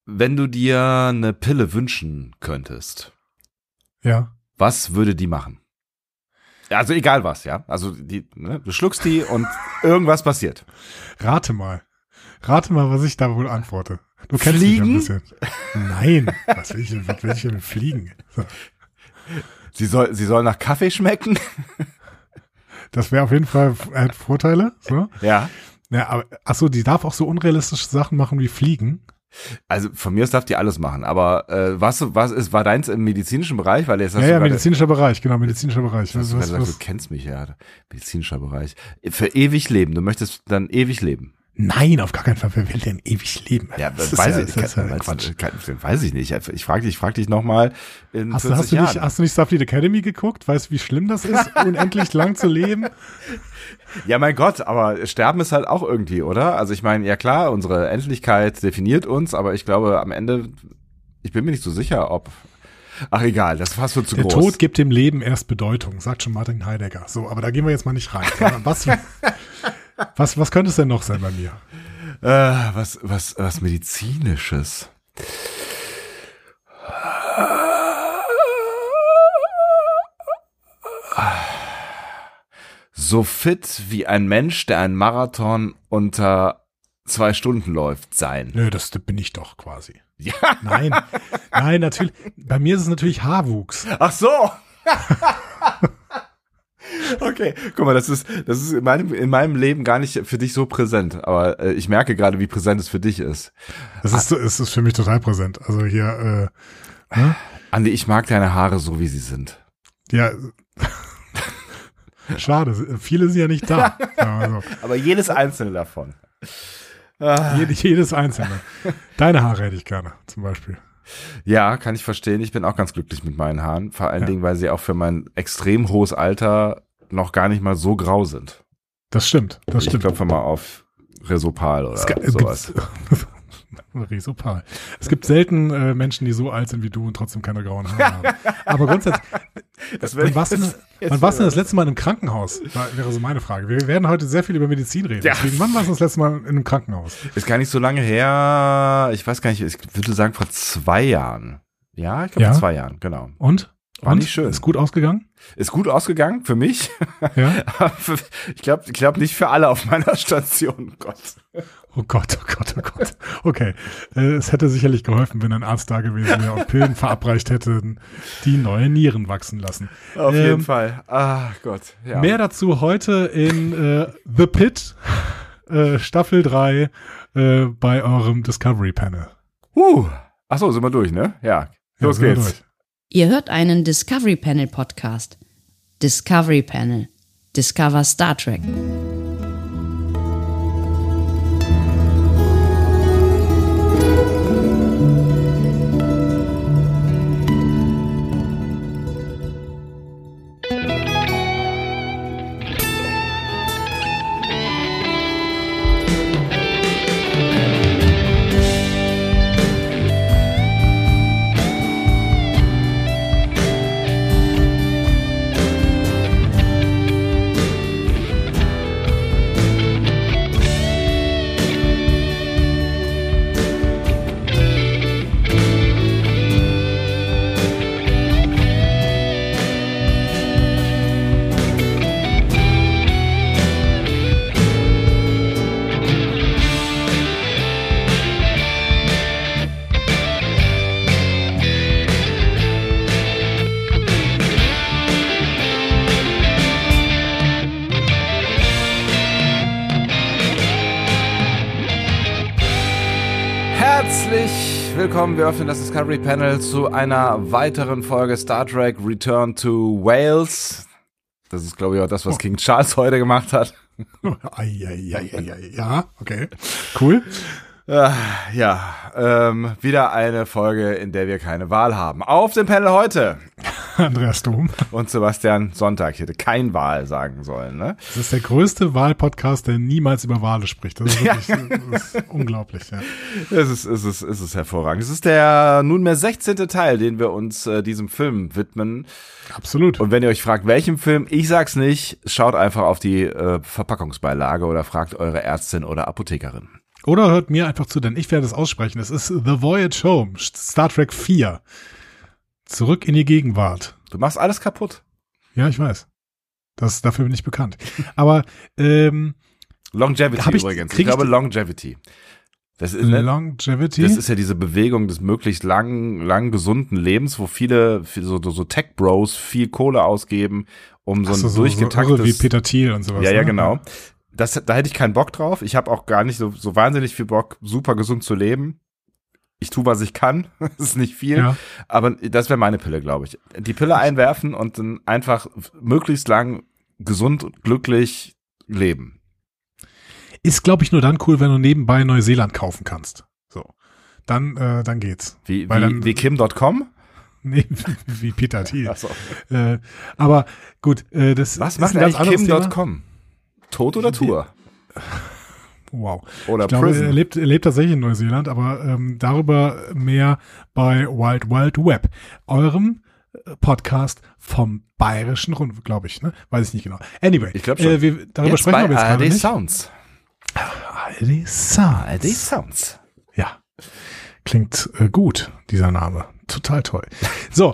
wenn du dir eine Pille wünschen könntest, Ja. was würde die machen? Also egal was, ja. Also du schluckst die und irgendwas passiert. Rate mal, was ich da wohl antworte. Du kennst Fliegen? mich ja ein bisschen. Nein, was will ich denn mit Fliegen? So. Sie soll nach Kaffee schmecken? Das wäre auf jeden Fall hat Vorteile. So. Ja. Ja, aber achso, die darf auch so unrealistische Sachen machen wie Fliegen. Also von mir aus darf die alles machen, aber war deins im medizinischen Bereich? Weil jetzt hast Ja, du medizinischer Bereich, genau, medizinischer Bereich. hast du gesagt, du kennst mich ja, medizinischer Bereich. Für ewig leben, du möchtest dann ewig leben. Nein, auf gar keinen Fall. Wer will denn ewig leben? Ja, weiß ich nicht. Ich frage dich nochmal in 40 Jahren. Hast du nicht Starfleet Academy geguckt? Weißt du, wie schlimm das ist, unendlich lang zu leben? Ja, mein Gott, aber Sterben ist halt auch irgendwie, oder? Also ich meine, ja klar, unsere Endlichkeit definiert uns, aber ich glaube am Ende, ich bin mir nicht so sicher, ob... Ach egal, das ist fast so zu groß. Der Tod gibt dem Leben erst Bedeutung, sagt schon Martin Heidegger. So, aber da gehen wir jetzt mal nicht rein. Was könnte es denn noch sein bei mir? Was Medizinisches. So fit wie ein Mensch, der einen Marathon unter 2 Stunden läuft, sein. Nö, das bin ich doch quasi. Ja. Nein, natürlich. Bei mir ist es natürlich Haarwuchs. Ach so. Okay, guck mal, das ist in meinem Leben gar nicht für dich so präsent, aber ich merke gerade, wie präsent es für dich ist. Es ist für mich total präsent. Also hier, Andi, ich mag deine Haare so, wie sie sind. Ja, schade, viele sind ja nicht da. Also, Aber jedes einzelne davon. jedes einzelne. Deine Haare hätte ich gerne, zum Beispiel. Ja, kann ich verstehen. Ich bin auch ganz glücklich mit meinen Haaren. Vor allen Dingen, weil sie auch für mein extrem hohes Alter noch gar nicht mal so grau sind. Das stimmt. Ich klopfe mal auf Resopal oder sowas. Resopal. Es gibt selten Menschen, die so alt sind wie du und trotzdem keine grauen Haare haben. Aber grundsätzlich, wann warst du das letzte Mal in einem Krankenhaus? Wäre so meine Frage. Wir werden heute sehr viel über Medizin reden. Ja. Deswegen, wann warst du das letzte Mal in einem Krankenhaus? Ist gar nicht so lange her. Ich weiß gar nicht, ich würde sagen vor 2 Jahren. Ja, ich glaube vor 2 Jahren, genau. Und? War nicht schön. Ist gut ausgegangen? Ist gut ausgegangen für mich. Ja. Ich glaube nicht für alle auf meiner Station. Oh Gott. Okay. Es hätte sicherlich geholfen, wenn ein Arzt da gewesen wäre und Pillen verabreicht hätte, die neue Nieren wachsen lassen. Auf jeden Fall. Ah Gott. Ja. Mehr dazu heute in The Pit, Staffel 3, bei eurem Discovery Panel. Achso, sind wir durch, ne? Ja. Los sind wir geht's. durch. Ihr hört einen Discovery Panel Podcast. Discovery Panel. Discover Star Trek. Herzlich willkommen, wir öffnen das Discovery Panel zu einer weiteren Folge Star Trek Return to Wales. Das ist, glaube ich, auch das, was King Charles heute gemacht hat. Ja, okay. Cool. Wieder eine Folge, in der wir keine Wahl haben. Auf dem Panel heute Andreas Dom und Sebastian Sonntag. Ich hätte kein Wahl sagen sollen, ne? Das ist der größte Wahlpodcast, der niemals über Wale spricht. Das ist wirklich das ist unglaublich, ja. Es ist hervorragend. Es ist der nunmehr 16. Teil, den wir uns diesem Film widmen. Absolut. Und wenn ihr euch fragt, welchem Film, ich sag's nicht, schaut einfach auf die Verpackungsbeilage oder fragt eure Ärztin oder Apothekerin. Oder hört mir einfach zu, denn ich werde es aussprechen. Es ist The Voyage Home, Star Trek 4. Zurück in die Gegenwart. Du machst alles kaputt. Ja, ich weiß. Dafür bin ich bekannt. Aber Longevity übrigens. Ich glaube Longevity. Das ist, Longevity? Das ist ja diese Bewegung des möglichst lang gesunden Lebens, wo viele so Tech-Bros viel Kohle ausgeben, um so ein durchgetaktetes... So wie Peter Thiel und sowas. Ja, genau. Da hätte ich keinen Bock drauf. Ich habe auch gar nicht so wahnsinnig viel Bock, super gesund zu leben. Ich tue, was ich kann. Das ist nicht viel. Ja. Aber das wäre meine Pille, glaube ich. Die Pille einwerfen und dann einfach möglichst lang gesund und glücklich leben. Ist, glaube ich, nur dann cool, wenn du nebenbei Neuseeland kaufen kannst. So. Dann geht's. Wie Kim.com? Nee, wie Peter Thiel. Ach so. Aber gut, das was macht eigentlich Kim.com? Tod oder Tour? Wow. Oder ich glaube, Prison. er lebt tatsächlich in Neuseeland, aber darüber mehr bei Wild Wild Web, eurem Podcast vom Bayerischen Rundfunk, glaube ich, ne? Weiß ich nicht genau. Anyway, ich glaube schon. Darüber sprechen wir jetzt gerade nicht. Sounds. ARD Sounds. ARD Sounds. Ja. Klingt gut, dieser Name. Total toll. So,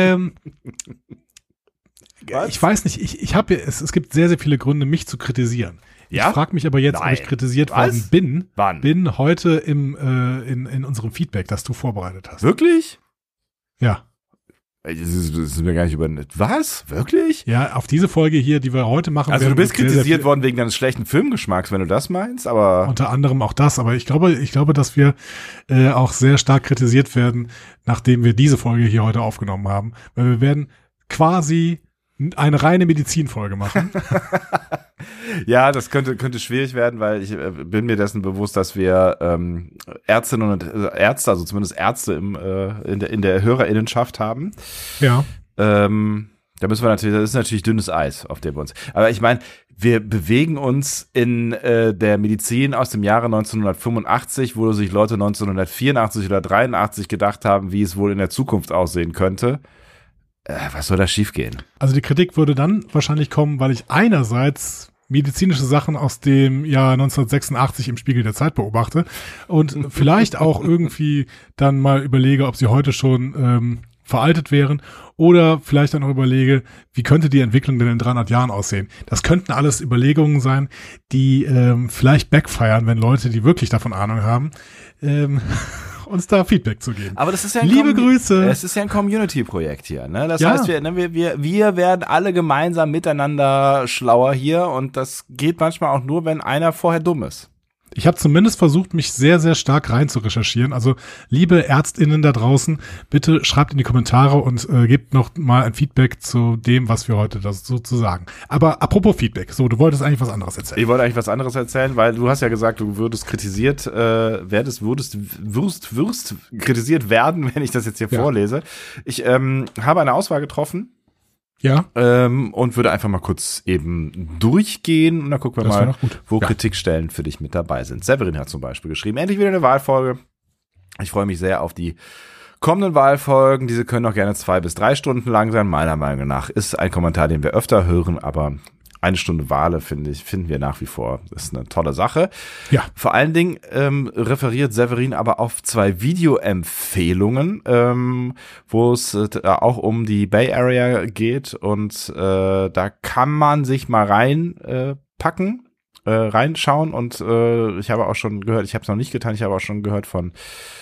ich weiß nicht, es gibt sehr, sehr viele Gründe, mich zu kritisieren. Ja? Ich frage mich aber jetzt, ob ich kritisiert worden bin. Wann? Bin heute in unserem Feedback, das du vorbereitet hast. Wirklich? Ja. Das ist mir gar nicht übernimmt. Was? Wirklich? Ja, auf diese Folge hier, die wir heute machen. Also du bist kritisiert worden wegen deines schlechten Filmgeschmacks, wenn du das meinst, aber... Unter anderem auch das, aber ich glaube, dass wir auch sehr stark kritisiert werden, nachdem wir diese Folge hier heute aufgenommen haben. Weil wir werden quasi eine reine Medizinfolge machen. Ja, das könnte schwierig werden, weil ich bin mir dessen bewusst, dass wir Ärztinnen und Ärzte, also zumindest Ärzte in der HörerInnenschaft haben. Ja. Da müssen wir natürlich, das ist natürlich dünnes Eis, auf dem wir uns. Aber ich meine, wir bewegen uns in der Medizin aus dem Jahre 1985, wo sich Leute 1984 oder 83 gedacht haben, wie es wohl in der Zukunft aussehen könnte. Was soll da schiefgehen? Also die Kritik würde dann wahrscheinlich kommen, weil ich einerseits medizinische Sachen aus dem Jahr 1986 im Spiegel der Zeit beobachte und vielleicht auch irgendwie dann mal überlege, ob sie heute schon veraltet wären oder vielleicht dann auch überlege, wie könnte die Entwicklung denn in 300 Jahren aussehen. Das könnten alles Überlegungen sein, die vielleicht backfiren, wenn Leute, die wirklich davon Ahnung haben, uns da Feedback zu geben. Aber das ist ja liebe Grüße. Es ist ja ein Community-Projekt hier, ne? Das heißt, wir werden alle gemeinsam miteinander schlauer hier und das geht manchmal auch nur, wenn einer vorher dumm ist. Ich habe zumindest versucht, mich sehr, sehr stark rein zu recherchieren. Also, liebe ÄrztInnen da draußen, bitte schreibt in die Kommentare und gebt noch mal ein Feedback zu dem, was wir heute dazu zu sagen. Aber apropos Feedback, so, du wolltest eigentlich was anderes erzählen. Ich wollte eigentlich was anderes erzählen, weil du hast ja gesagt, du würdest kritisiert wirst kritisiert werden, wenn ich das jetzt hier vorlese. Ich habe eine Auswahl getroffen. Ja. Und würde einfach mal kurz eben durchgehen und dann gucken wir mal, wo Kritikstellen für dich mit dabei sind. Severin hat zum Beispiel geschrieben, endlich wieder eine Wahlfolge. Ich freue mich sehr auf die kommenden Wahlfolgen. Diese können auch gerne 2 bis 3 Stunden lang sein. Meiner Meinung nach ist ein Kommentar, den wir öfter hören, aber 1 Stunde Wale finden wir nach wie vor. Das ist eine tolle Sache. Ja. Vor allen Dingen referiert Severin aber auf 2 Videoempfehlungen, wo es auch um die Bay Area geht und da kann man sich mal reinschauen und ich habe auch schon gehört, ich habe es noch nicht getan, ich habe auch schon gehört von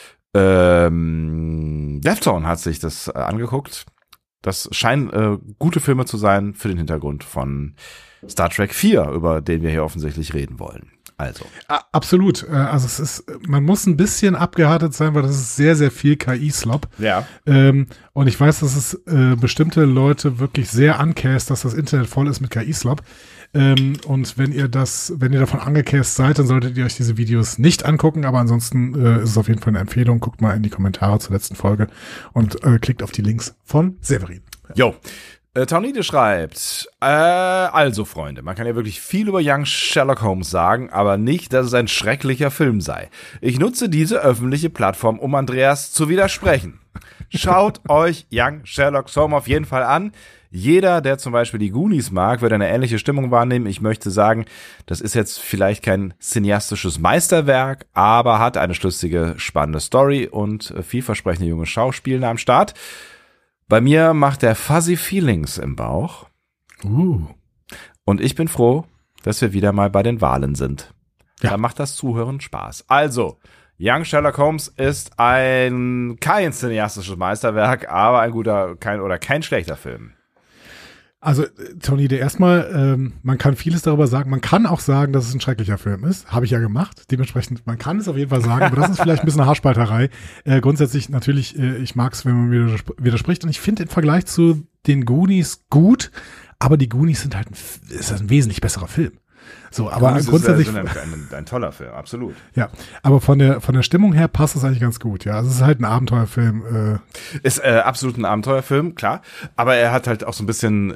Deftones hat sich das angeguckt. Das scheinen gute Filme zu sein für den Hintergrund von Star Trek 4, über den wir hier offensichtlich reden wollen. Also. Absolut. Also man muss ein bisschen abgehärtet sein, weil das ist sehr, sehr viel KI-Slop. Ja. Und ich weiß, dass es bestimmte Leute wirklich sehr ankäst, dass das Internet voll ist mit KI-Slop. Und wenn ihr davon angekäst seid, dann solltet ihr euch diese Videos nicht angucken, aber ansonsten ist es auf jeden Fall eine Empfehlung. Guckt mal in die Kommentare zur letzten Folge und klickt auf die Links von Severin. Jo. Taunide schreibt, also Freunde, man kann ja wirklich viel über Young Sherlock Holmes sagen, aber nicht, dass es ein schrecklicher Film sei. Ich nutze diese öffentliche Plattform, um Andreas zu widersprechen. Schaut euch Young Sherlock Holmes auf jeden Fall an. Jeder, der zum Beispiel die Goonies mag, wird eine ähnliche Stimmung wahrnehmen. Ich möchte sagen, das ist jetzt vielleicht kein cineastisches Meisterwerk, aber hat eine schlüssige, spannende Story und vielversprechende junge Schauspieler am Start. Bei mir macht der Fuzzy Feelings im Bauch. Und ich bin froh, dass wir wieder mal bei den Wahlen sind. Ja. Da macht das Zuhören Spaß. Also, Young Sherlock Holmes ist kein cineastisches Meisterwerk, aber kein schlechter Film. Also, Tony, erstmal, man kann vieles darüber sagen. Man kann auch sagen, dass es ein schrecklicher Film ist. Habe ich ja gemacht. Dementsprechend, man kann es auf jeden Fall sagen, aber das ist vielleicht ein bisschen eine Haarspalterei. Grundsätzlich natürlich, ich mag es, wenn man mir widerspricht. Und ich finde den Vergleich zu den Goonies gut, aber die Goonies sind halt ist ein wesentlich besserer Film. So, aber grundsätzlich ist ein toller Film, absolut. Ja, aber von der Stimmung her passt das eigentlich ganz gut. Ja, also es ist halt ein Abenteuerfilm. Ist absolut ein Abenteuerfilm, klar. Aber er hat halt auch so ein bisschen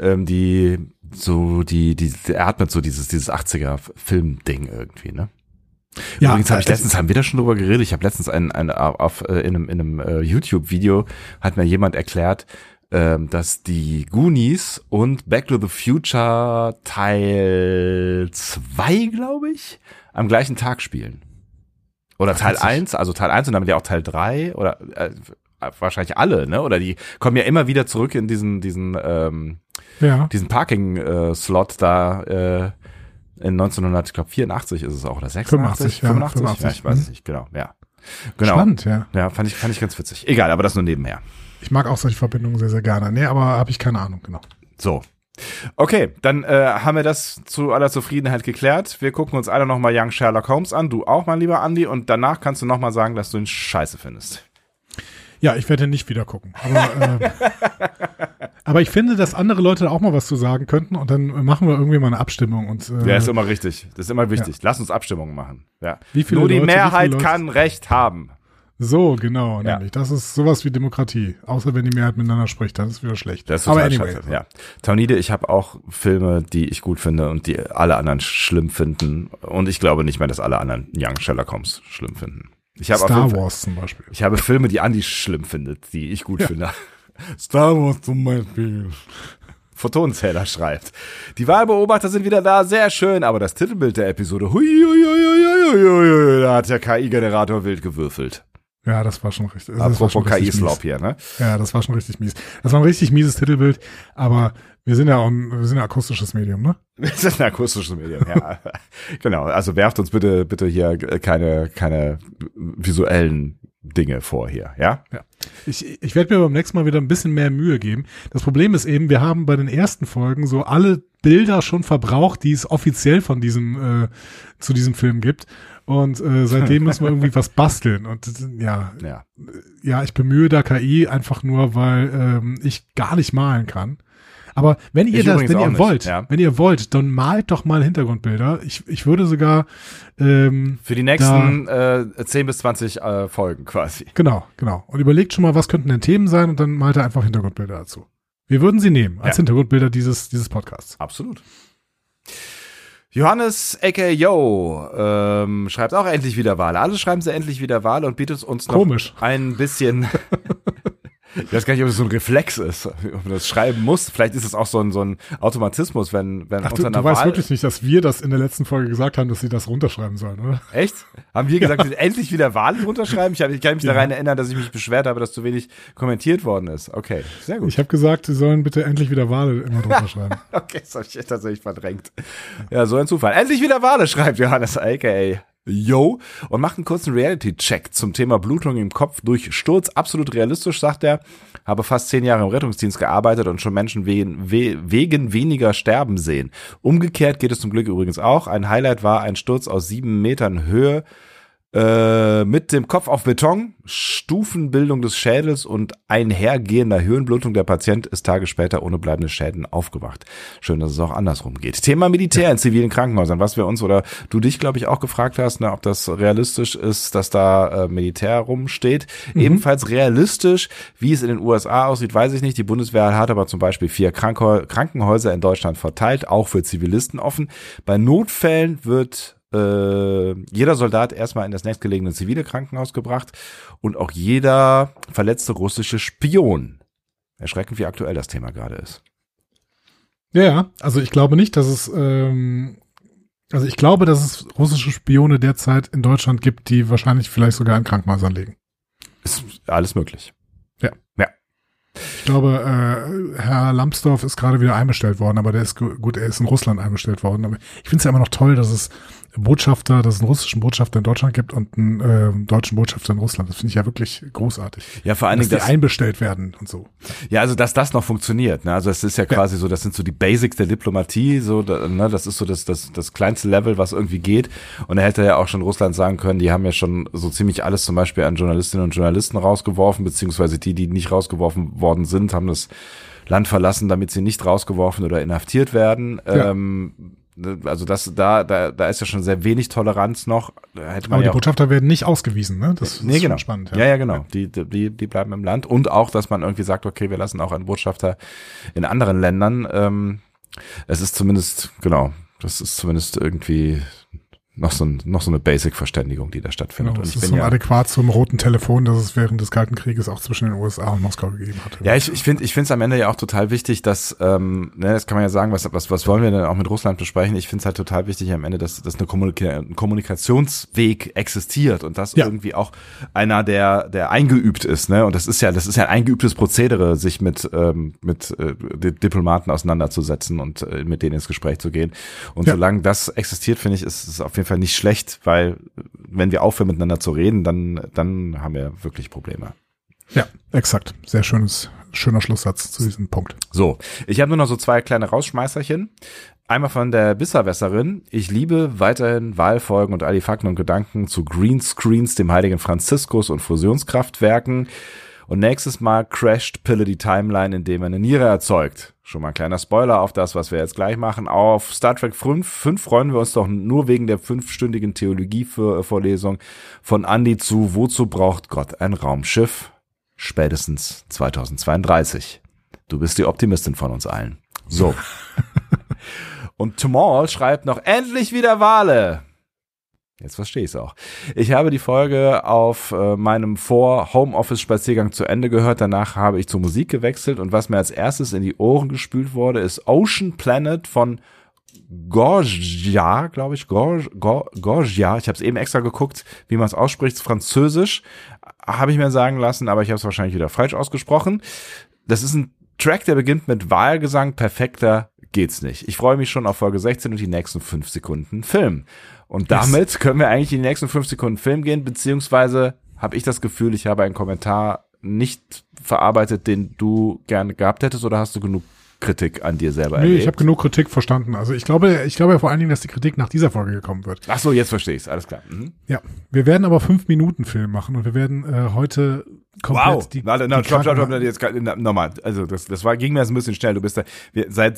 er hat mit so dieses 80er Film-Ding irgendwie, ne? Ja, übrigens haben wir da schon drüber geredet. Ich habe letztens in einem YouTube-Video hat mir jemand erklärt, dass die Goonies und Back to the Future Teil 2, glaube ich, am gleichen Tag spielen. Oder Teil 1, also Teil 1 und damit ja auch Teil 3 oder wahrscheinlich alle, ne? Oder die kommen ja immer wieder zurück in diesen Parking-Slot da in 1984 ist es auch, oder 86? 85? Ja, ich weiß es nicht, genau, ja. Genau. Spannend, ja. Ja, fand ich ganz witzig. Egal, aber das nur nebenher. Ich mag auch solche Verbindungen sehr, sehr gerne. Nee, aber habe ich keine Ahnung, genau. So. Okay, dann haben wir das zu aller Zufriedenheit geklärt. Wir gucken uns alle nochmal Young Sherlock Holmes an. Du auch, mein lieber Andi. Und danach kannst du nochmal sagen, dass du ihn scheiße findest. Ja, ich werde ihn nicht wieder gucken. Aber ich finde, dass andere Leute auch mal was zu sagen könnten und dann machen wir irgendwie mal eine Abstimmung. Ja, ist immer richtig. Das ist immer wichtig. Ja. Lass uns Abstimmungen machen. Ja. Nur die Mehrheit kann Recht haben. So, genau, nämlich. Das ist sowas wie Demokratie. Außer wenn die Mehrheit miteinander spricht, dann ist es wieder schlecht. Das ist total anyway. Scheiße, ja. Taunide, ich habe auch Filme, die ich gut finde und die alle anderen schlimm finden. Und ich glaube nicht mehr, dass alle anderen Young Sherlock Holmes schlimm finden. Star Wars zum Beispiel. Ich habe Filme, die Andi schlimm findet, die ich gut finde. Star Wars zum Beispiel. Photonenzähler schreibt. Die Wahlbeobachter sind wieder da, sehr schön, aber das Titelbild der Episode, da hat der KI-Generator wild gewürfelt. Ja, das war schon richtig. Apropos KI-Slop hier, ne? Ja, das war schon richtig mies. Das war ein richtig mieses Titelbild, aber wir sind ja ein akustisches Medium, ne? Wir sind ein akustisches Medium, ja. Genau, also werft uns bitte hier keine visuellen Dinge vor hier, ja? Ja. Ich werde mir beim nächsten Mal wieder ein bisschen mehr Mühe geben. Das Problem ist eben, wir haben bei den ersten Folgen so alle Bilder schon verbraucht, die es offiziell von zu diesem Film gibt. Und seitdem müssen wir irgendwie was basteln. Und ja, ich bemühe da KI einfach nur, weil ich gar nicht malen kann. Aber wenn ihr wollt, dann malt doch mal Hintergrundbilder. Ich würde sogar für die nächsten 10 bis 20 Folgen quasi. Genau. Und überlegt schon mal, was könnten denn Themen sein und dann malt er einfach Hintergrundbilder dazu. Wir würden sie nehmen als Hintergrundbilder dieses Podcasts. Absolut. Johannes aka Yo schreibt auch endlich wieder Wahl. Alle schreiben sie endlich wieder Wahl und bietet uns noch ein bisschen. Ich weiß gar nicht, ob das so ein Reflex ist, ob man das schreiben muss. Vielleicht ist es auch so ein Automatismus, wenn unter einer du weißt wirklich nicht, dass wir das in der letzten Folge gesagt haben, dass sie das runterschreiben sollen, oder? Echt? Haben wir gesagt, endlich wieder Wahl runterschreiben? Ich kann mich daran erinnern, dass ich mich beschwert habe, dass zu wenig kommentiert worden ist. Okay, sehr gut. Ich habe gesagt, sie sollen bitte endlich wieder Wahl immer drunter schreiben. Okay, das habe ich tatsächlich verdrängt. Ja, so ein Zufall. Endlich wieder Wahl, schreibt Johannes aka Yo, und macht einen kurzen Reality-Check zum Thema Blutung im Kopf durch Sturz. Absolut realistisch, sagt er. Habe fast 10 Jahre im Rettungsdienst gearbeitet und schon Menschen wegen weniger sterben sehen. Umgekehrt geht es zum Glück übrigens auch. Ein Highlight war ein Sturz aus 7 Metern Höhe mit dem Kopf auf Beton, Stufenbildung des Schädels und einhergehender Höhenblutung. Der Patient ist Tage später ohne bleibende Schäden aufgewacht. Schön, dass es auch andersrum geht. Thema Militär in zivilen Krankenhäusern, was wir uns oder du dich, glaube ich, auch gefragt hast, ne, ob das realistisch ist, dass da Militär rumsteht. Ebenfalls realistisch, wie es in den USA aussieht, weiß ich nicht. Die Bundeswehr hat aber zum Beispiel 4 Krankenhäuser in Deutschland verteilt, auch für Zivilisten offen. Bei Notfällen wird jeder Soldat erstmal in das nächstgelegene zivile Krankenhaus gebracht und auch jeder verletzte russische Spion. Erschreckend, wie aktuell das Thema gerade ist. Ja, also ich glaube nicht, dass es ich glaube, dass es russische Spione derzeit in Deutschland gibt, die wahrscheinlich vielleicht sogar in Krankenhäusern liegen. Ist alles möglich. Ja. Ich glaube, Herr Lambsdorff ist gerade wieder einbestellt worden, aber der ist gut, er ist in Russland einbestellt worden. Aber ich finde es ja immer noch toll, dass es einen russischen Botschafter in Deutschland gibt und einen deutschen Botschafter in Russland. Das finde ich ja wirklich großartig. Ja, vor allen Dingen, dass die einbestellt werden und so. Ja, also dass das noch funktioniert. Ne? Also es ist ja quasi so, das sind so die Basics der Diplomatie. So, ne? Das ist so das kleinste Level, was irgendwie geht. Und er hätte ja auch schon Russland sagen können, die haben ja schon so ziemlich alles zum Beispiel an Journalistinnen und Journalisten rausgeworfen, beziehungsweise die nicht rausgeworfen worden sind, haben das Land verlassen, damit sie nicht rausgeworfen oder inhaftiert werden. Ja. Also da ist ja schon sehr wenig Toleranz noch. Da hätte man aber ja die Botschafter werden nicht ausgewiesen, ne? Das ist genau. schon spannend. Ja, genau. Die bleiben im Land. Und auch, dass man irgendwie sagt, okay, wir lassen auch einen Botschafter in anderen Ländern. Es ist zumindest, genau, das ist zumindest irgendwie noch so eine Basic-Verständigung, die da stattfindet. Genau, und ich das bin ist so adäquat zum roten Telefon, das es während des Kalten Krieges auch zwischen den USA und Moskau gegeben hat. Ja, ich finde es am Ende ja auch total wichtig, dass, das kann man ja sagen, was wollen wir denn auch mit Russland besprechen? Ich finde es halt total wichtig am Ende, dass ein Kommunikationsweg existiert und dass irgendwie auch einer, der eingeübt ist, ne? Und das ist ja ein eingeübtes Prozedere, sich mit Diplomaten auseinanderzusetzen und mit denen ins Gespräch zu gehen. Und solange das existiert, finde ich, ist es auf jeden Fall nicht schlecht, weil wenn wir aufhören miteinander zu reden, dann haben wir wirklich Probleme. Ja, exakt. Sehr schöner Schlusssatz zu diesem Punkt. So, ich habe nur noch so 2 kleine Rausschmeißerchen. Einmal von der Bisserwässerin. Ich liebe weiterhin Wahlfolgen und all die Fakten und Gedanken zu Greenscreens, dem heiligen Franziskus und Fusionskraftwerken. Und nächstes Mal crasht Pille die Timeline, indem er eine Niere erzeugt. Schon mal ein kleiner Spoiler auf das, was wir jetzt gleich machen. Auf Star Trek 5 freuen wir uns doch nur wegen der 5-stündigen Theologie-Vorlesung von Andy zu Wozu braucht Gott ein Raumschiff? Spätestens 2032. Du bist die Optimistin von uns allen. So. Und Tomorrow schreibt noch, endlich wieder Wale. Jetzt verstehe ich es auch. Ich habe die Folge auf meinem Homeoffice-Spaziergang zu Ende gehört. Danach habe ich zur Musik gewechselt und was mir als erstes in die Ohren gespült wurde, ist Ocean Planet von Gorgia, glaube ich. Gorgia. Ich habe es eben extra geguckt, wie man es ausspricht. Französisch habe ich mir sagen lassen, aber ich habe es wahrscheinlich wieder falsch ausgesprochen. Das ist ein Track, der beginnt mit Wahlgesang. Perfekter geht's nicht. Ich freue mich schon auf Folge 16 und die nächsten 5 Sekunden Film. Und damit können wir eigentlich in die nächsten 5 Sekunden Film gehen, beziehungsweise habe ich das Gefühl, ich habe einen Kommentar nicht verarbeitet, den du gerne gehabt hättest, oder hast du genug Kritik an dir selber erlebt? Nee, ich habe genug Kritik verstanden. Also ich glaube ja vor allen Dingen, dass die Kritik nach dieser Folge gekommen wird. Ach so, jetzt verstehe ich es, alles klar. Mhm. Ja, wir werden aber 5-Minuten-Film machen und wir werden heute komplett stopp, jetzt nochmal. Also das ging mir jetzt ein bisschen schnell. Du bist da, seit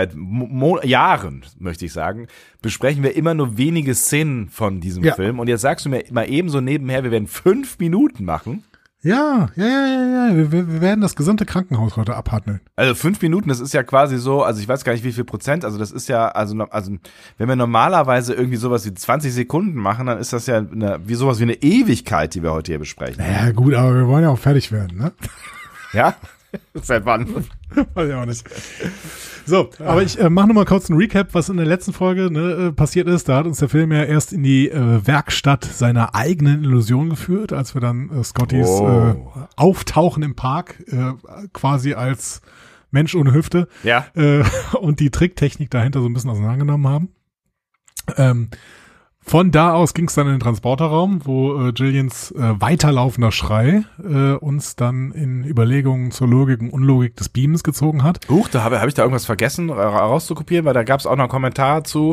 Jahren, möchte ich sagen, besprechen wir immer nur wenige Szenen von diesem Film und jetzt sagst du mir mal eben so nebenher, wir werden 5 Minuten machen. Ja. Wir werden das gesamte Krankenhaus heute abhandeln. Also 5 Minuten, das ist ja quasi so, also ich weiß gar nicht wie viel Prozent, also das ist ja, also wenn wir normalerweise irgendwie sowas wie 20 Sekunden machen, dann ist das ja sowas wie eine Ewigkeit, die wir heute hier besprechen. Ja gut, aber wir wollen ja auch fertig werden, ne? Ja? Seit wann? Weiß ich auch nicht. So, aber ich mache nochmal kurz einen Recap, was in der letzten Folge passiert ist. Da hat uns der Film ja erst in die Werkstatt seiner eigenen Illusion geführt, als wir dann Scottys Auftauchen im Park quasi als Mensch ohne Hüfte und die Tricktechnik dahinter so ein bisschen auseinandergenommen haben. Von da aus ging es dann in den Transporterraum, wo Jillians weiterlaufender Schrei uns dann in Überlegungen zur Logik und Unlogik des Beamens gezogen hat. Da habe ich da irgendwas vergessen rauszukopieren, weil da gab es auch noch einen Kommentar zu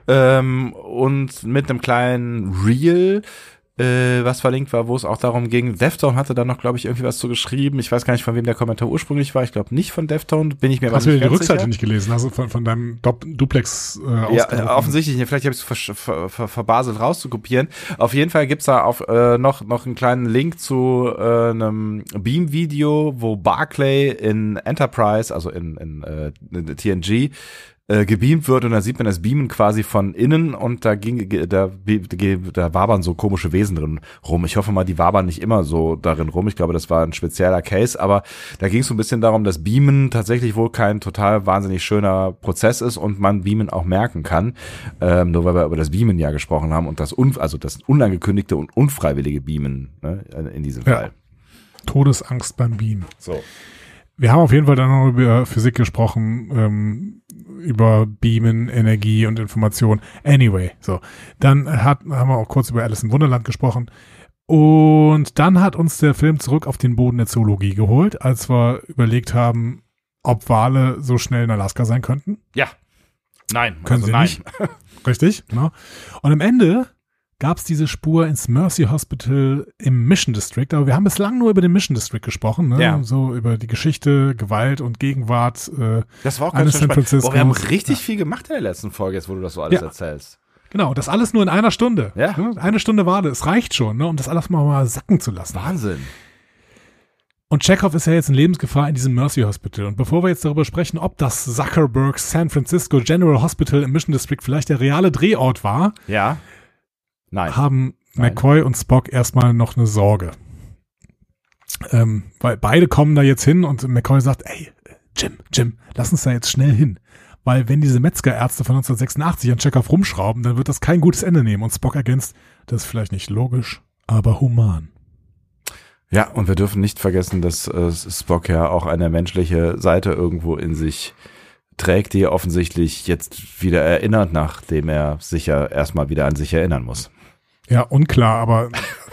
und mit einem kleinen Reel, was verlinkt war, wo es auch darum ging. Deftone hatte da noch, glaube ich, irgendwie was zu geschrieben. Ich weiß gar nicht, von wem der Kommentar ursprünglich war. Ich glaube nicht von Deftone, bin ich mir aber nicht ganz sicher. Hast du die Rückseite nicht gelesen? Hast du von deinem Duplex ja, offensichtlich. Vielleicht habe ich es verbaselt rauszukopieren. Auf jeden Fall gibt's da noch einen kleinen Link zu einem Beam-Video, wo Barclay in Enterprise, also in TNG, gebeamt wird und da sieht man das Beamen quasi von innen und da wabern so komische Wesen drin rum. Ich hoffe mal, die wabern nicht immer so darin rum. Ich glaube, das war ein spezieller Case, aber da ging es so ein bisschen darum, dass Beamen tatsächlich wohl kein total wahnsinnig schöner Prozess ist und man Beamen auch merken kann. Nur weil wir über das Beamen ja gesprochen haben und das unangekündigte und unfreiwillige Beamen, ne, in diesem Fall. Todesangst beim Beamen. So. Wir haben auf jeden Fall dann noch über Physik gesprochen, über Beamen, Energie und Information. Anyway, so. Dann haben wir auch kurz über Alice im Wunderland gesprochen. Und dann hat uns der Film zurück auf den Boden der Zoologie geholt, als wir überlegt haben, ob Wale so schnell in Alaska sein könnten. Ja. Nein. Können sie nicht. Richtig, genau. Und am Ende gab es diese Spur ins Mercy Hospital im Mission District, aber wir haben bislang nur über den Mission District gesprochen, ne? Ja. So über die Geschichte, Gewalt und Gegenwart. Das war auch ganz schön spannend. Boah, wir haben richtig viel gemacht in der letzten Folge, jetzt wo du das so alles erzählst. Genau, das alles nur in einer Stunde. Ja. Ne? Eine Stunde Wale, es reicht schon, ne, um das alles mal sacken zu lassen. Wahnsinn. Und Chekhov ist ja jetzt in Lebensgefahr in diesem Mercy Hospital. Und bevor wir jetzt darüber sprechen, ob das Zuckerbergs San Francisco General Hospital im Mission District vielleicht der reale Drehort war, haben McCoy und Spock erstmal noch eine Sorge. Weil beide kommen da jetzt hin und McCoy sagt, ey, Jim, lass uns da jetzt schnell hin. Weil wenn diese Metzgerärzte von 1986 an Chekhov rumschrauben, dann wird das kein gutes Ende nehmen. Und Spock ergänzt, das ist vielleicht nicht logisch, aber human. Ja, und wir dürfen nicht vergessen, dass Spock ja auch eine menschliche Seite irgendwo in sich trägt, die er offensichtlich jetzt wieder erinnert, nachdem er sich ja erstmal wieder an sich erinnern muss. Ja, unklar, aber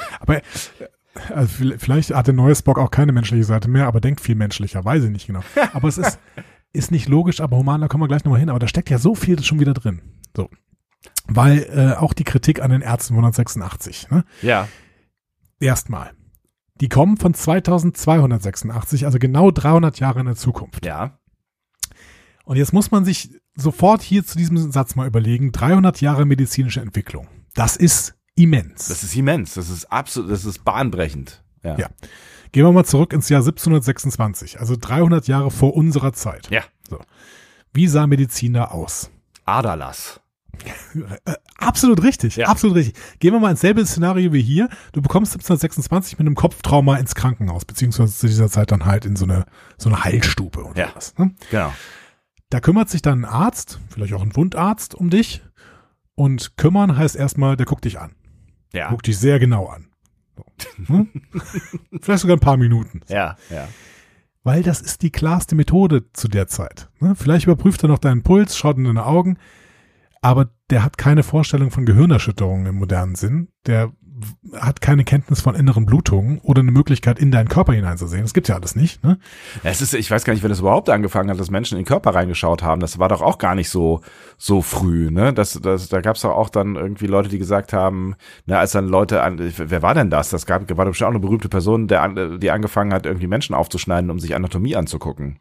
also vielleicht hat der neue Spock auch keine menschliche Seite mehr, aber denkt viel menschlicher, weiß ich nicht genau. Aber es ist nicht logisch, aber human, da kommen wir gleich nochmal hin, aber da steckt ja so viel schon wieder drin. So. Weil auch die Kritik an den Ärzten 186, ne? Ja. Erstmal. Die kommen von 2286, also genau 300 Jahre in der Zukunft. Ja. Und jetzt muss man sich sofort hier zu diesem Satz mal überlegen, 300 Jahre medizinische Entwicklung. Das ist immens. Das ist immens. Das ist absolut, das ist bahnbrechend. Ja. Gehen wir mal zurück ins Jahr 1726, also 300 Jahre vor unserer Zeit. Ja. So. Wie sah Medizin da aus? Aderlass. Absolut richtig, absolut richtig. Gehen wir mal ins selbe Szenario wie hier. Du bekommst 1726 mit einem Kopftrauma ins Krankenhaus, beziehungsweise zu dieser Zeit dann halt in so eine Heilstube oder was. Ne? Genau. Da kümmert sich dann ein Arzt, vielleicht auch ein Wundarzt um dich. Und kümmern heißt erstmal, der guckt dich an. Ja. Guckt dich sehr genau an. So. Hm? Vielleicht sogar ein paar Minuten. So. Ja. Weil das ist die klarste Methode zu der Zeit. Ne? Vielleicht überprüft er noch deinen Puls, schaut in deine Augen, aber der hat keine Vorstellung von Gehirnerschütterungen im modernen Sinn. Der hat keine Kenntnis von inneren Blutungen oder eine Möglichkeit, in deinen Körper hineinzusehen. Das gibt's ja alles nicht. Ne? Ja, ich weiß gar nicht, wenn das überhaupt angefangen hat, dass Menschen in den Körper reingeschaut haben. Das war doch auch gar nicht so früh. Ne? Da gab's doch auch dann irgendwie Leute, die gesagt haben, ne, als dann Leute, wer war denn das? War doch bestimmt auch eine berühmte Person, die angefangen hat, irgendwie Menschen aufzuschneiden, um sich Anatomie anzugucken.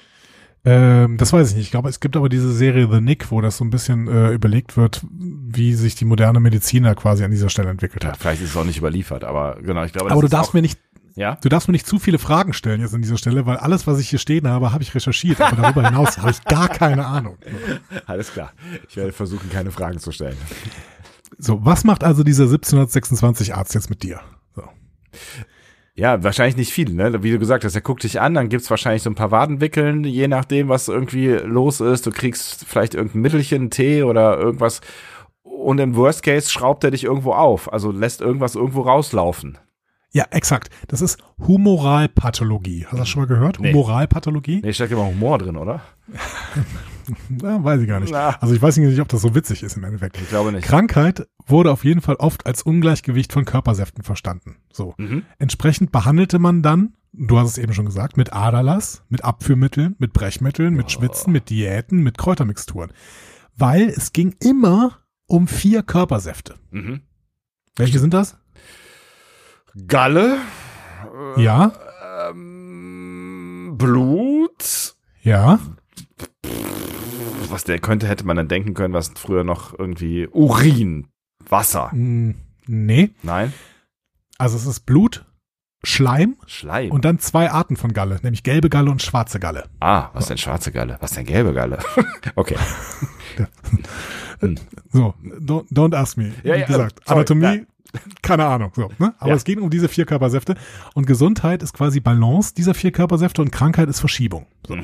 Das weiß ich nicht. Ich glaube, es gibt aber diese Serie The Nick, wo das so ein bisschen überlegt wird, wie sich die moderne Medizin da quasi an dieser Stelle entwickelt hat. Ja, vielleicht ist es auch nicht überliefert, aber genau, ich glaube, aber du darfst mir nicht zu viele Fragen stellen jetzt an dieser Stelle, weil alles, was ich hier stehen habe, habe ich recherchiert. Aber darüber hinaus habe ich gar keine Ahnung. Alles klar. Ich werde versuchen, keine Fragen zu stellen. So, was macht also dieser 1726 Arzt jetzt mit dir? So. Ja, wahrscheinlich nicht viel, ne? Wie du gesagt hast, er guckt dich an, dann gibt's wahrscheinlich so ein paar Wadenwickeln, je nachdem, was irgendwie los ist. Du kriegst vielleicht irgendein Mittelchen, einen Tee oder irgendwas. Und im Worst Case schraubt er dich irgendwo auf, also lässt irgendwas irgendwo rauslaufen. Ja, exakt. Das ist Humoralpathologie. Hast du das schon mal gehört? Nee. Humoralpathologie? Nee, steckt immer Humor drin, oder? Ja, weiß ich gar nicht. Also ich weiß nicht, ob das so witzig ist im Endeffekt. Ich glaube nicht. Krankheit wurde auf jeden Fall oft als Ungleichgewicht von Körpersäften verstanden. So. Entsprechend behandelte man dann, du hast es eben schon gesagt, mit Aderlass, mit Abführmitteln, mit Brechmitteln, mit Schwitzen, mit Diäten, mit Kräutermixturen. Weil es ging immer um 4 Körpersäfte. Welche sind das? Galle. Ja. Blut. Ja. Was der könnte, hätte man dann denken können, was früher noch irgendwie Urin, Wasser. Nee. Nein. Also es ist Blut, Schleim Schleim. und dann 2 Arten von Galle, nämlich gelbe Galle und schwarze Galle. Was denn schwarze Galle? Was denn gelbe Galle? Okay. So, don't ask me. Wie gesagt, sorry, Anatomie, keine Ahnung. So, ne? Aber es geht um diese 4 Körpersäfte und Gesundheit ist quasi Balance dieser 4 Körpersäfte und Krankheit ist Verschiebung. So.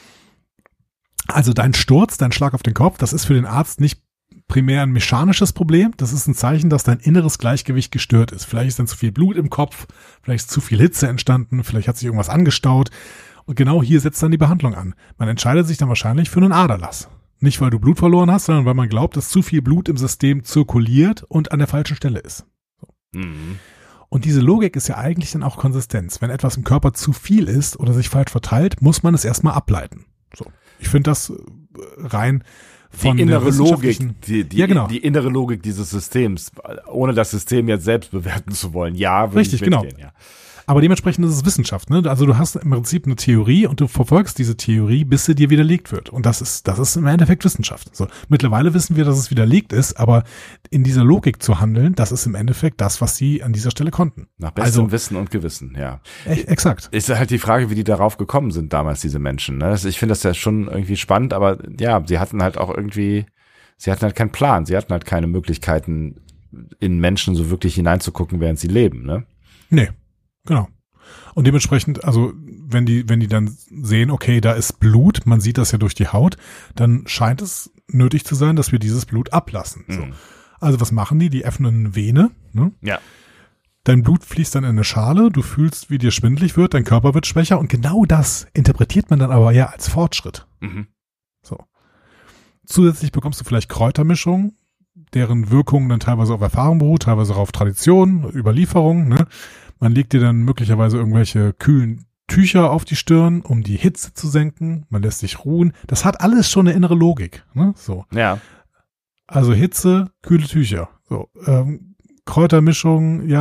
Also dein Sturz, dein Schlag auf den Kopf, das ist für den Arzt nicht primär ein mechanisches Problem. Das ist ein Zeichen, dass dein inneres Gleichgewicht gestört ist. Vielleicht ist dann zu viel Blut im Kopf, vielleicht ist zu viel Hitze entstanden, vielleicht hat sich irgendwas angestaut. Und genau hier setzt dann die Behandlung an. Man entscheidet sich dann wahrscheinlich für einen Aderlass. Nicht, weil du Blut verloren hast, sondern weil man glaubt, dass zu viel Blut im System zirkuliert und an der falschen Stelle ist. So. Und diese Logik ist ja eigentlich dann auch Konsistenz. Wenn etwas im Körper zu viel ist oder sich falsch verteilt, muss man es erstmal ableiten. So. Ich finde das rein von die innere Logik, genau. Die innere Logik dieses Systems, ohne das System jetzt selbst bewerten zu wollen. Ja, würde richtig, ich mitgehen, genau. Ja. Aber dementsprechend ist es Wissenschaft, ne? Also du hast im Prinzip eine Theorie und du verfolgst diese Theorie, bis sie dir widerlegt wird. Und das ist im Endeffekt Wissenschaft. So. Mittlerweile wissen wir, dass es widerlegt ist, aber in dieser Logik zu handeln, das ist im Endeffekt das, was sie an dieser Stelle konnten. Nach bestem Wissen und Gewissen, ja. Exakt. Ist halt die Frage, wie die darauf gekommen sind damals, diese Menschen. Ne? Ich finde das ja schon irgendwie spannend, aber ja, sie hatten halt keinen Plan, sie hatten halt keine Möglichkeiten, in Menschen so wirklich hineinzugucken, während sie leben, ne? Nee. Genau. Und dementsprechend, also wenn die dann sehen, okay, da ist Blut, man sieht das ja durch die Haut, dann scheint es nötig zu sein, dass wir dieses Blut ablassen. So. Also was machen die? Die öffnen eine Vene. Ne? Ja. Dein Blut fließt dann in eine Schale, du fühlst, wie dir schwindelig wird, dein Körper wird schwächer und genau das interpretiert man dann aber ja als Fortschritt. So. Zusätzlich bekommst du vielleicht Kräutermischungen, deren Wirkung dann teilweise auf Erfahrung beruht, teilweise auch auf Tradition, Überlieferung, ne? Man legt dir dann möglicherweise irgendwelche kühlen Tücher auf die Stirn, um die Hitze zu senken. Man lässt sich ruhen. Das hat alles schon eine innere Logik. Ne? So. Ja. Also Hitze, kühle Tücher. So. Kräutermischung,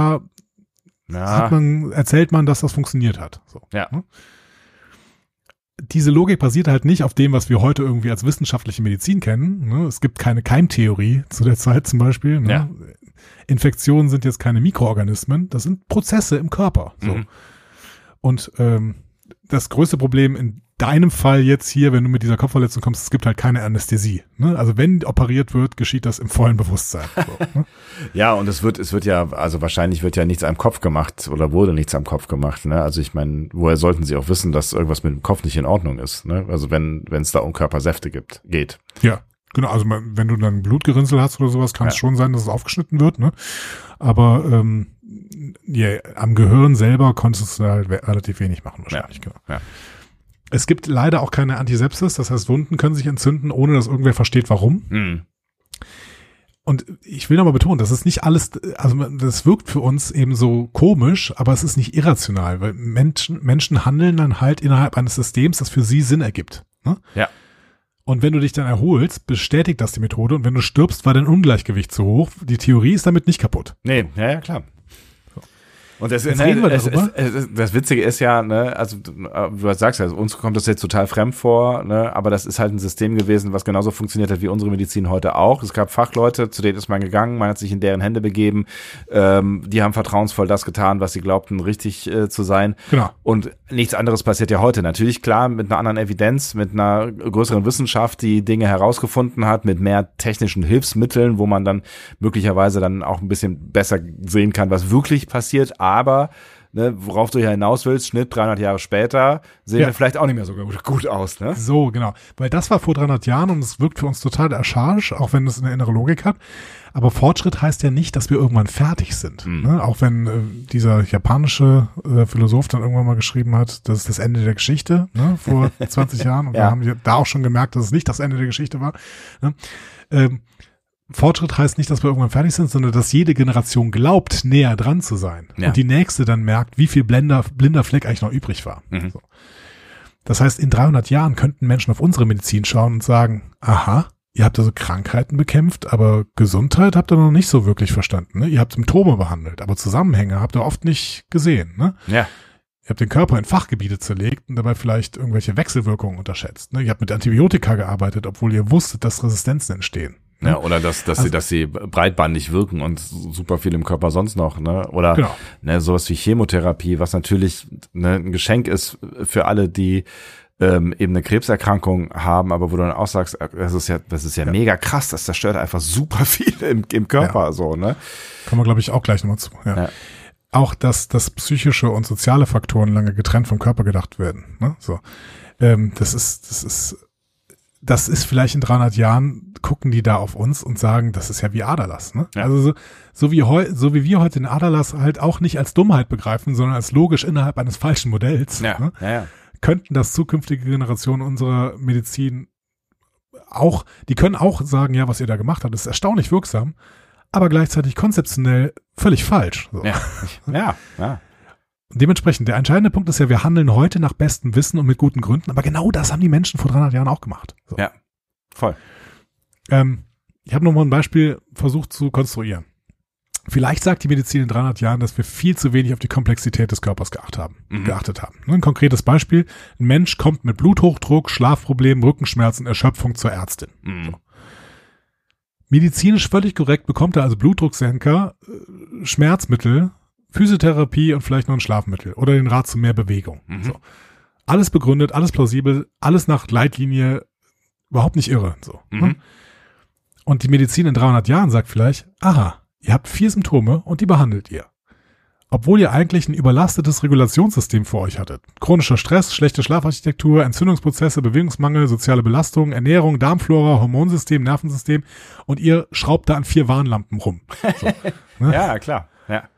erzählt man, dass das funktioniert hat. So. Ja. Ne? Diese Logik basiert halt nicht auf dem, was wir heute irgendwie als wissenschaftliche Medizin kennen. Ne? Es gibt keine Keimtheorie zu der Zeit zum Beispiel. Ne? Ja. Infektionen sind jetzt keine Mikroorganismen, das sind Prozesse im Körper. So. Und das größte Problem in deinem Fall jetzt hier, wenn du mit dieser Kopfverletzung kommst, es gibt halt keine Anästhesie. Ne? Also wenn operiert wird, geschieht das im vollen Bewusstsein. So, ne? Ja, und es wird ja, also wahrscheinlich wird ja nichts am Kopf gemacht oder wurde nichts am Kopf gemacht. Ne? Also ich meine, woher sollten sie auch wissen, dass irgendwas mit dem Kopf nicht in Ordnung ist? Ne? Also wenn es da um Körpersäfte geht. Ja. Genau, also wenn du dann Blutgerinnsel hast oder sowas, kann es schon sein, dass es aufgeschnitten wird, ne? Aber am Gehirn selber konntest du halt relativ wenig machen wahrscheinlich. Genau. Ja. Es gibt leider auch keine Antisepsis, das heißt, Wunden können sich entzünden, ohne dass irgendwer versteht, warum. Und ich will nochmal betonen, das ist nicht alles, also das wirkt für uns eben so komisch, aber es ist nicht irrational, weil Menschen handeln dann halt innerhalb eines Systems, das für sie Sinn ergibt. Ne? Ja. Und wenn du dich dann erholst, bestätigt das die Methode. Und wenn du stirbst, war dein Ungleichgewicht zu hoch. Die Theorie ist damit nicht kaputt. Nee, ja, klar. Und das Witzige ist ja, ne, also du sagst ja, also uns kommt das jetzt total fremd vor, ne, aber das ist halt ein System gewesen, was genauso funktioniert hat wie unsere Medizin heute auch. Es gab Fachleute, zu denen ist man gegangen, man hat sich in deren Hände begeben, die haben vertrauensvoll das getan, was sie glaubten, richtig zu sein. Genau. Und nichts anderes passiert ja heute. Natürlich klar, mit einer anderen Evidenz, mit einer größeren Wissenschaft, die Dinge herausgefunden hat, mit mehr technischen Hilfsmitteln, wo man dann möglicherweise dann auch ein bisschen besser sehen kann, was wirklich passiert. Aber, ne, worauf du ja hinaus willst, Schnitt 300 Jahre später, sehen wir vielleicht auch nicht mehr so gut aus, ne? So, genau. Weil das war vor 300 Jahren und es wirkt für uns total archaisch, auch wenn es eine innere Logik hat. Aber Fortschritt heißt ja nicht, dass wir irgendwann fertig sind. Ne? Auch wenn dieser japanische Philosoph dann irgendwann mal geschrieben hat, das ist das Ende der Geschichte, ne, vor 20 Jahren. Und wir haben da auch schon gemerkt, dass es nicht das Ende der Geschichte war. Ne? Fortschritt heißt nicht, dass wir irgendwann fertig sind, sondern dass jede Generation glaubt, näher dran zu sein. Ja. Und die nächste dann merkt, wie viel blinder Fleck eigentlich noch übrig war. So. Das heißt, in 300 Jahren könnten Menschen auf unsere Medizin schauen und sagen, aha, ihr habt also Krankheiten bekämpft, aber Gesundheit habt ihr noch nicht so wirklich verstanden. Ne? Ihr habt Symptome behandelt, aber Zusammenhänge habt ihr oft nicht gesehen. Ne? Ja. Ihr habt den Körper in Fachgebiete zerlegt und dabei vielleicht irgendwelche Wechselwirkungen unterschätzt. Ne? Ihr habt mit Antibiotika gearbeitet, obwohl ihr wusstet, dass Resistenzen entstehen. Ne? Ja, oder dass sie breitbandig wirken und super viel im Körper sonst noch, ne? Oder Genau. Ne, sowas wie Chemotherapie, was natürlich ne, ein Geschenk ist für alle, die eben eine Krebserkrankung haben, aber wo du dann auch sagst, das ist ja mega krass, das zerstört einfach super viel im Körper, so, ne? Kommen wir, glaube ich, auch gleich nochmal zu. Ja. Auch, dass psychische und soziale Faktoren lange getrennt vom Körper gedacht werden, ne? So. Das ist vielleicht in 300 Jahren, gucken die da auf uns und sagen, das ist ja wie Aderlass, ne? Ja. Also so wie wir heute den Aderlass halt auch nicht als Dummheit begreifen, sondern als logisch innerhalb eines falschen Modells, ne? Könnten das zukünftige Generationen unserer Medizin auch, die können auch sagen, ja, was ihr da gemacht habt, ist erstaunlich wirksam, aber gleichzeitig konzeptionell völlig falsch. So. Ja. Dementsprechend, der entscheidende Punkt ist ja, wir handeln heute nach bestem Wissen und mit guten Gründen, aber genau das haben die Menschen vor 300 Jahren auch gemacht. So. Ja, voll. Ich habe nochmal ein Beispiel versucht zu konstruieren. Vielleicht sagt die Medizin in 300 Jahren, dass wir viel zu wenig auf die Komplexität des Körpers geachtet haben. Ein konkretes Beispiel. Ein Mensch kommt mit Bluthochdruck, Schlafproblemen, Rückenschmerzen, Erschöpfung zur Ärztin. So. Medizinisch völlig korrekt bekommt er also Blutdrucksenker, Schmerzmittel, Physiotherapie und vielleicht noch ein Schlafmittel oder den Rat zu mehr Bewegung. So. Alles begründet, alles plausibel, alles nach Leitlinie, überhaupt nicht irre. So. Und die Medizin in 300 Jahren sagt vielleicht, aha, ihr habt 4 Symptome und die behandelt ihr. Obwohl ihr eigentlich ein überlastetes Regulationssystem vor euch hattet. Chronischer Stress, schlechte Schlafarchitektur, Entzündungsprozesse, Bewegungsmangel, soziale Belastung, Ernährung, Darmflora, Hormonsystem, Nervensystem und ihr schraubt da an 4 Warnlampen rum. So, ne? Ja, klar.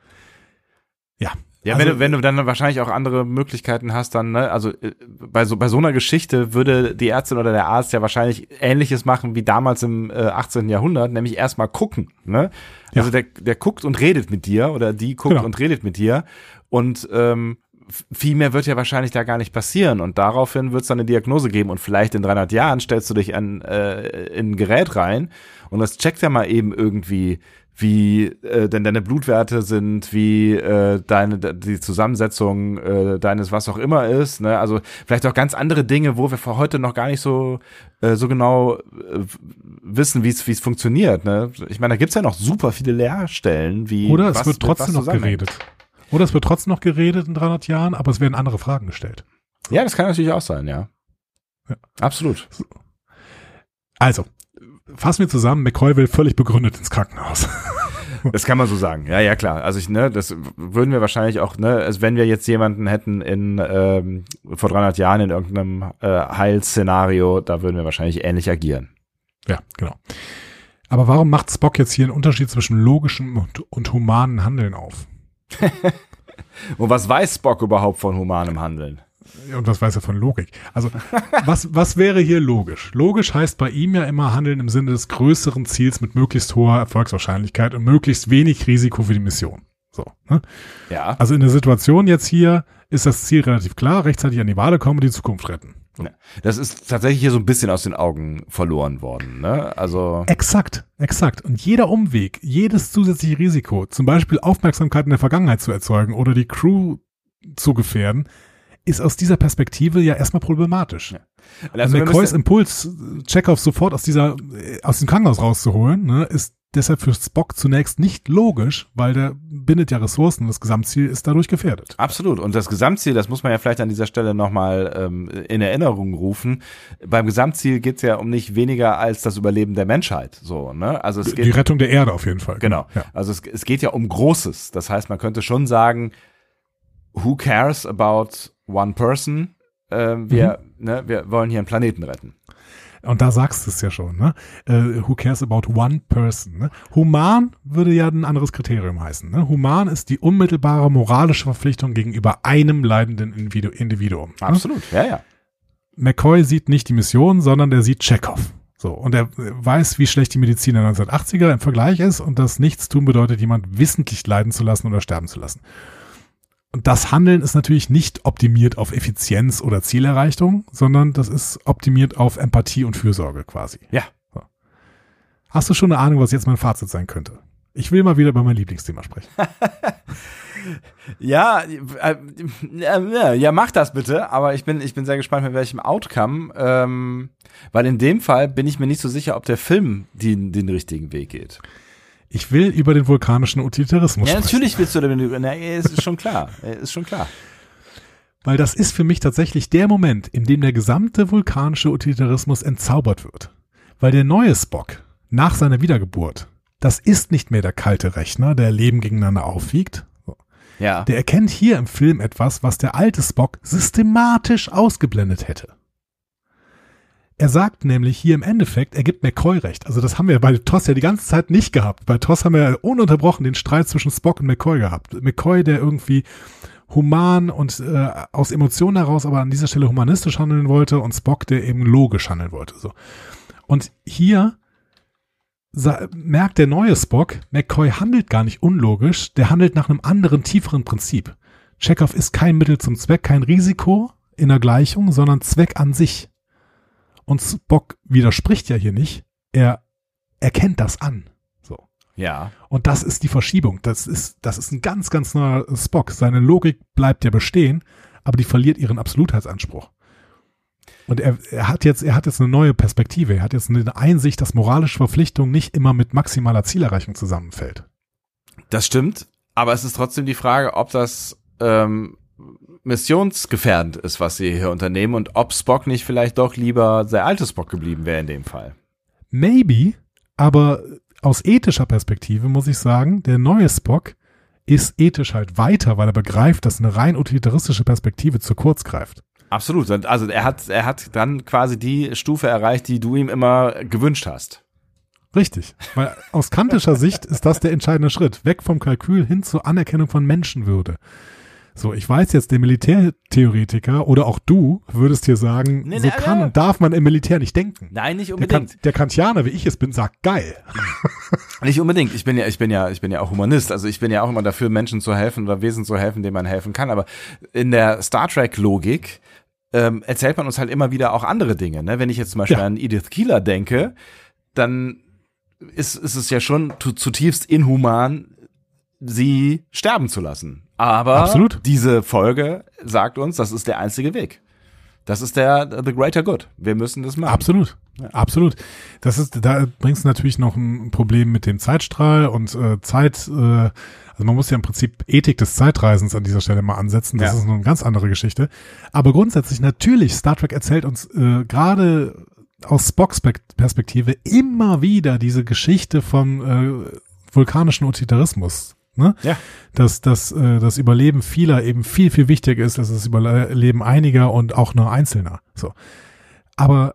Ja. Ja, also, wenn du dann wahrscheinlich auch andere Möglichkeiten hast, dann, ne, also bei so einer Geschichte würde die Ärztin oder der Arzt ja wahrscheinlich Ähnliches machen wie damals im 18. Jahrhundert, nämlich erstmal gucken, ne? Also der guckt und redet mit dir oder die guckt und redet mit dir und viel mehr wird ja wahrscheinlich da gar nicht passieren und daraufhin wird es dann eine Diagnose geben und vielleicht in 300 Jahren stellst du dich in ein Gerät rein und das checkt ja mal eben irgendwie, wie denn deine Blutwerte sind, wie die Zusammensetzung deines was auch immer ist, ne? Also vielleicht auch ganz andere Dinge, wo wir vor heute noch gar nicht so genau wissen, wie es funktioniert, ne? Ich meine, da gibt's ja noch super viele Lehrstellen, wie oder es wird trotzdem noch geredet. Oder es wird trotzdem noch geredet in 300 Jahren, aber es werden andere Fragen gestellt. Ja, das kann natürlich auch sein, ja. Absolut. Also, fassen wir zusammen, McCoy will völlig begründet ins Krankenhaus. Das kann man so sagen. Ja, klar. Also das würden wir wahrscheinlich auch, ne, also wenn wir jetzt jemanden hätten vor 300 Jahren in irgendeinem Heilszenario, da würden wir wahrscheinlich ähnlich agieren. Ja, genau. Aber warum macht Spock jetzt hier einen Unterschied zwischen logischem und humanen Handeln auf? Und was weiß Spock überhaupt von humanem Handeln? Und was weiß er von Logik? Also, was wäre hier logisch? Logisch heißt bei ihm ja immer Handeln im Sinne des größeren Ziels mit möglichst hoher Erfolgswahrscheinlichkeit und möglichst wenig Risiko für die Mission. So, ne? Ja. Also in der Situation jetzt hier ist das Ziel relativ klar, rechtzeitig an die Wale kommen und die Zukunft retten. So. Ja. Das ist tatsächlich hier so ein bisschen aus den Augen verloren worden, ne? Also. Exakt. Und jeder Umweg, jedes zusätzliche Risiko, zum Beispiel Aufmerksamkeit in der Vergangenheit zu erzeugen oder die Crew zu gefährden, ist aus dieser Perspektive ja erstmal problematisch. Ja. Also McCoys Impuls, Chekhov sofort aus dem Krankenhaus rauszuholen, ne, ist deshalb für Spock zunächst nicht logisch, weil der bindet ja Ressourcen und das Gesamtziel ist dadurch gefährdet. Absolut. Und das Gesamtziel, das muss man ja vielleicht an dieser Stelle nochmal in Erinnerung rufen. Beim Gesamtziel geht es ja um nicht weniger als das Überleben der Menschheit. So, ne? Also es geht, die Rettung der Erde auf jeden Fall. Genau. Ja. Also es geht ja um Großes. Das heißt, man könnte schon sagen, who cares about one person? Wir wollen hier einen Planeten retten. Und da sagst du es ja schon, ne? Who cares about one person? Ne? Human würde ja ein anderes Kriterium heißen. Ne? Human ist die unmittelbare moralische Verpflichtung gegenüber einem leidenden Individuum. Absolut, ne? Ja. McCoy sieht nicht die Mission, sondern der sieht Chekhov. So, und er weiß, wie schlecht die Medizin der 1980er im Vergleich ist und dass Nichtstun bedeutet, jemand wissentlich leiden zu lassen oder sterben zu lassen. Und das Handeln ist natürlich nicht optimiert auf Effizienz oder Zielerreichung, sondern das ist optimiert auf Empathie und Fürsorge quasi. Ja. So. Hast du schon eine Ahnung, was jetzt mein Fazit sein könnte? Ich will mal wieder über mein Lieblingsthema sprechen. Ja, mach das bitte, aber ich bin sehr gespannt, mit welchem Outcome, weil in dem Fall bin ich mir nicht so sicher, ob der Film den richtigen Weg geht. Ich will über den vulkanischen Utilitarismus sprechen. Ja, natürlich willst du es ist schon klar, Weil das ist für mich tatsächlich der Moment, in dem der gesamte vulkanische Utilitarismus entzaubert wird. Weil der neue Spock nach seiner Wiedergeburt, das ist nicht mehr der kalte Rechner, der Leben gegeneinander aufwiegt. Ja. Der erkennt hier im Film etwas, was der alte Spock systematisch ausgeblendet hätte. Er sagt nämlich hier im Endeffekt, er gibt McCoy recht. Also das haben wir bei TOS ja die ganze Zeit nicht gehabt. Bei TOS haben wir ununterbrochen den Streit zwischen Spock und McCoy gehabt. McCoy, der irgendwie human und aus Emotionen heraus aber an dieser Stelle humanistisch handeln wollte und Spock, der eben logisch handeln wollte. So. Und hier merkt der neue Spock, McCoy handelt gar nicht unlogisch, der handelt nach einem anderen, tieferen Prinzip. Chekhov ist kein Mittel zum Zweck, kein Risiko in der Gleichung, sondern Zweck an sich. Und Spock widerspricht ja hier nicht, er erkennt das an. So. Ja. Und das ist die Verschiebung. Das ist ein ganz, ganz neuer Spock. Seine Logik bleibt ja bestehen, aber die verliert ihren Absolutheitsanspruch. Und er hat jetzt eine neue Perspektive. Er hat jetzt eine Einsicht, dass moralische Verpflichtung nicht immer mit maximaler Zielerreichung zusammenfällt. Das stimmt, aber es ist trotzdem die Frage, ob das missionsgefährdend ist, was sie hier unternehmen und ob Spock nicht vielleicht doch lieber der alte Spock geblieben wäre in dem Fall. Maybe, aber aus ethischer Perspektive muss ich sagen, der neue Spock ist ethisch halt weiter, weil er begreift, dass eine rein utilitaristische Perspektive zu kurz greift. Absolut. Also er hat dann quasi die Stufe erreicht, die du ihm immer gewünscht hast. Richtig. Weil aus kantischer Sicht ist das der entscheidende Schritt. Weg vom Kalkül hin zur Anerkennung von Menschenwürde. So, ich weiß jetzt, der Militärtheoretiker oder auch du würdest hier sagen, kann und darf man im Militär nicht denken. Nein, nicht unbedingt. Der Kantianer, wie ich es bin, sagt geil. Nicht unbedingt. Ich bin ja auch Humanist. Also ich bin ja auch immer dafür, Menschen zu helfen oder Wesen zu helfen, denen man helfen kann. Aber in der Star Trek Logik erzählt man uns halt immer wieder auch andere Dinge. Ne? Wenn ich jetzt zum Beispiel an Edith Keeler denke, dann ist es ja schon zutiefst inhuman, sie sterben zu lassen. Aber Absolut. Diese Folge sagt uns, das ist der einzige Weg. Das ist the greater good. Wir müssen das machen. Absolut. Ja. Absolut. Da bringst du natürlich noch ein Problem mit dem Zeitstrahl und also man muss ja im Prinzip Ethik des Zeitreisens an dieser Stelle mal ansetzen. Das ist eine ganz andere Geschichte. Aber grundsätzlich natürlich, Star Trek erzählt uns gerade aus Spocks Perspektive immer wieder diese Geschichte vom vulkanischen Utilitarismus. Ne? Ja. Dass das Überleben vieler eben viel, viel wichtiger ist als das Überleben einiger und auch nur Einzelner. So. Aber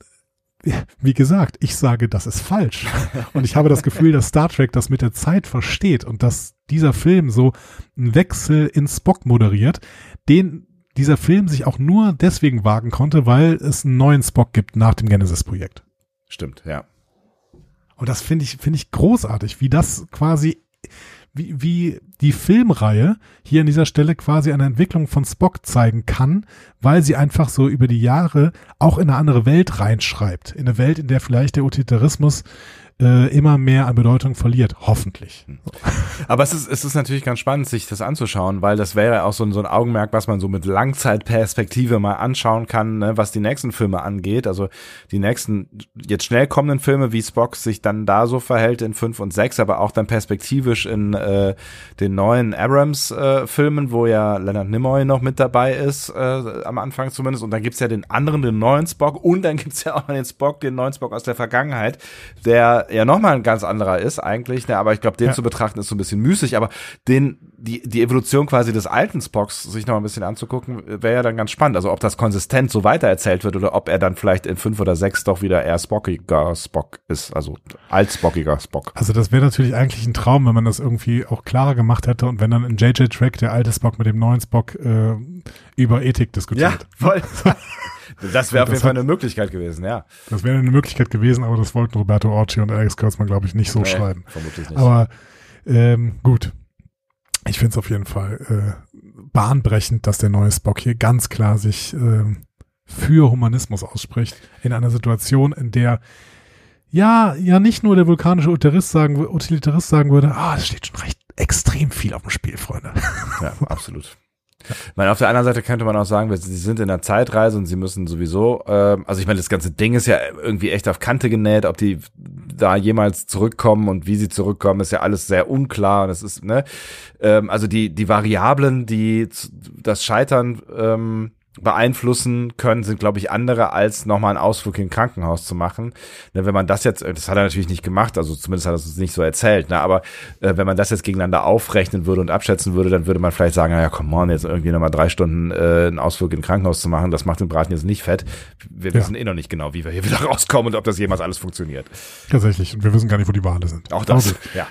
wie gesagt, ich sage, das ist falsch. Und ich habe das Gefühl, dass Star Trek das mit der Zeit versteht und dass dieser Film so einen Wechsel in Spock moderiert, den dieser Film sich auch nur deswegen wagen konnte, weil es einen neuen Spock gibt nach dem Genesis-Projekt. Stimmt, ja. Und das finde ich großartig, wie das quasi wie die Filmreihe hier an dieser Stelle quasi eine Entwicklung von Spock zeigen kann, weil sie einfach so über die Jahre auch in eine andere Welt reinschreibt. In eine Welt, in der vielleicht der Utilitarismus immer mehr an Bedeutung verliert, hoffentlich. Aber es ist natürlich ganz spannend, sich das anzuschauen, weil das wäre auch so ein Augenmerk, was man so mit Langzeitperspektive mal anschauen kann, ne, was die nächsten Filme angeht. Also die nächsten, jetzt schnell kommenden Filme, wie Spock sich dann da so verhält in 5 und 6, aber auch dann perspektivisch in den neuen Abrams-Filmen, wo ja Leonard Nimoy noch mit dabei ist, am Anfang zumindest. Und dann gibt's ja den neuen Spock und dann gibt's ja auch den neuen Spock aus der Vergangenheit, der ja nochmal ein ganz anderer ist eigentlich, ne, aber ich glaube, den zu betrachten ist so ein bisschen müßig, aber die Evolution quasi des alten Spocks sich noch ein bisschen anzugucken, wäre ja dann ganz spannend, also ob das konsistent so weitererzählt wird oder ob er dann vielleicht in 5 oder 6 doch wieder eher spockiger Spock ist, also altspockiger Spock. Also das wäre natürlich eigentlich ein Traum, wenn man das irgendwie auch klarer gemacht hätte und wenn dann in JJ Track der alte Spock mit dem neuen Spock über Ethik diskutiert. Ja, voll. Das wäre auf jeden Fall eine Möglichkeit gewesen, ja. Das wäre eine Möglichkeit gewesen, aber das wollten Roberto Orci und Alex Kurtzman, glaube ich, nicht so schreiben. Vermutlich nicht. Aber gut. Ich finde es auf jeden Fall bahnbrechend, dass der neue Spock hier ganz klar sich für Humanismus ausspricht. In einer Situation, in der ja nicht nur der vulkanische Utilitarist sagen würde, das steht schon extrem viel auf dem Spiel, Freunde. Ja, absolut. Ich meine, auf der anderen Seite könnte man auch sagen, sie sind in einer Zeitreise und sie müssen sowieso, also ich meine, das ganze Ding ist ja irgendwie echt auf Kante genäht, ob die da jemals zurückkommen und wie sie zurückkommen, ist ja alles sehr unklar und es ist, ne, also die Variablen, die das Scheitern beeinflussen können, sind, glaube ich, andere, als nochmal einen Ausflug in ein Krankenhaus zu machen. Denn wenn man das jetzt, das hat er natürlich nicht gemacht, also zumindest hat er es uns nicht so erzählt, ne, aber wenn man das jetzt gegeneinander aufrechnen würde und abschätzen würde, dann würde man vielleicht sagen, naja, come on, jetzt irgendwie nochmal 3 Stunden einen Ausflug in ein Krankenhaus zu machen, das macht den Braten jetzt nicht fett. Wir wissen noch nicht genau, wie wir hier wieder rauskommen und ob das jemals alles funktioniert. Tatsächlich. Und wir wissen gar nicht, wo die Wale sind. Auch das, ja.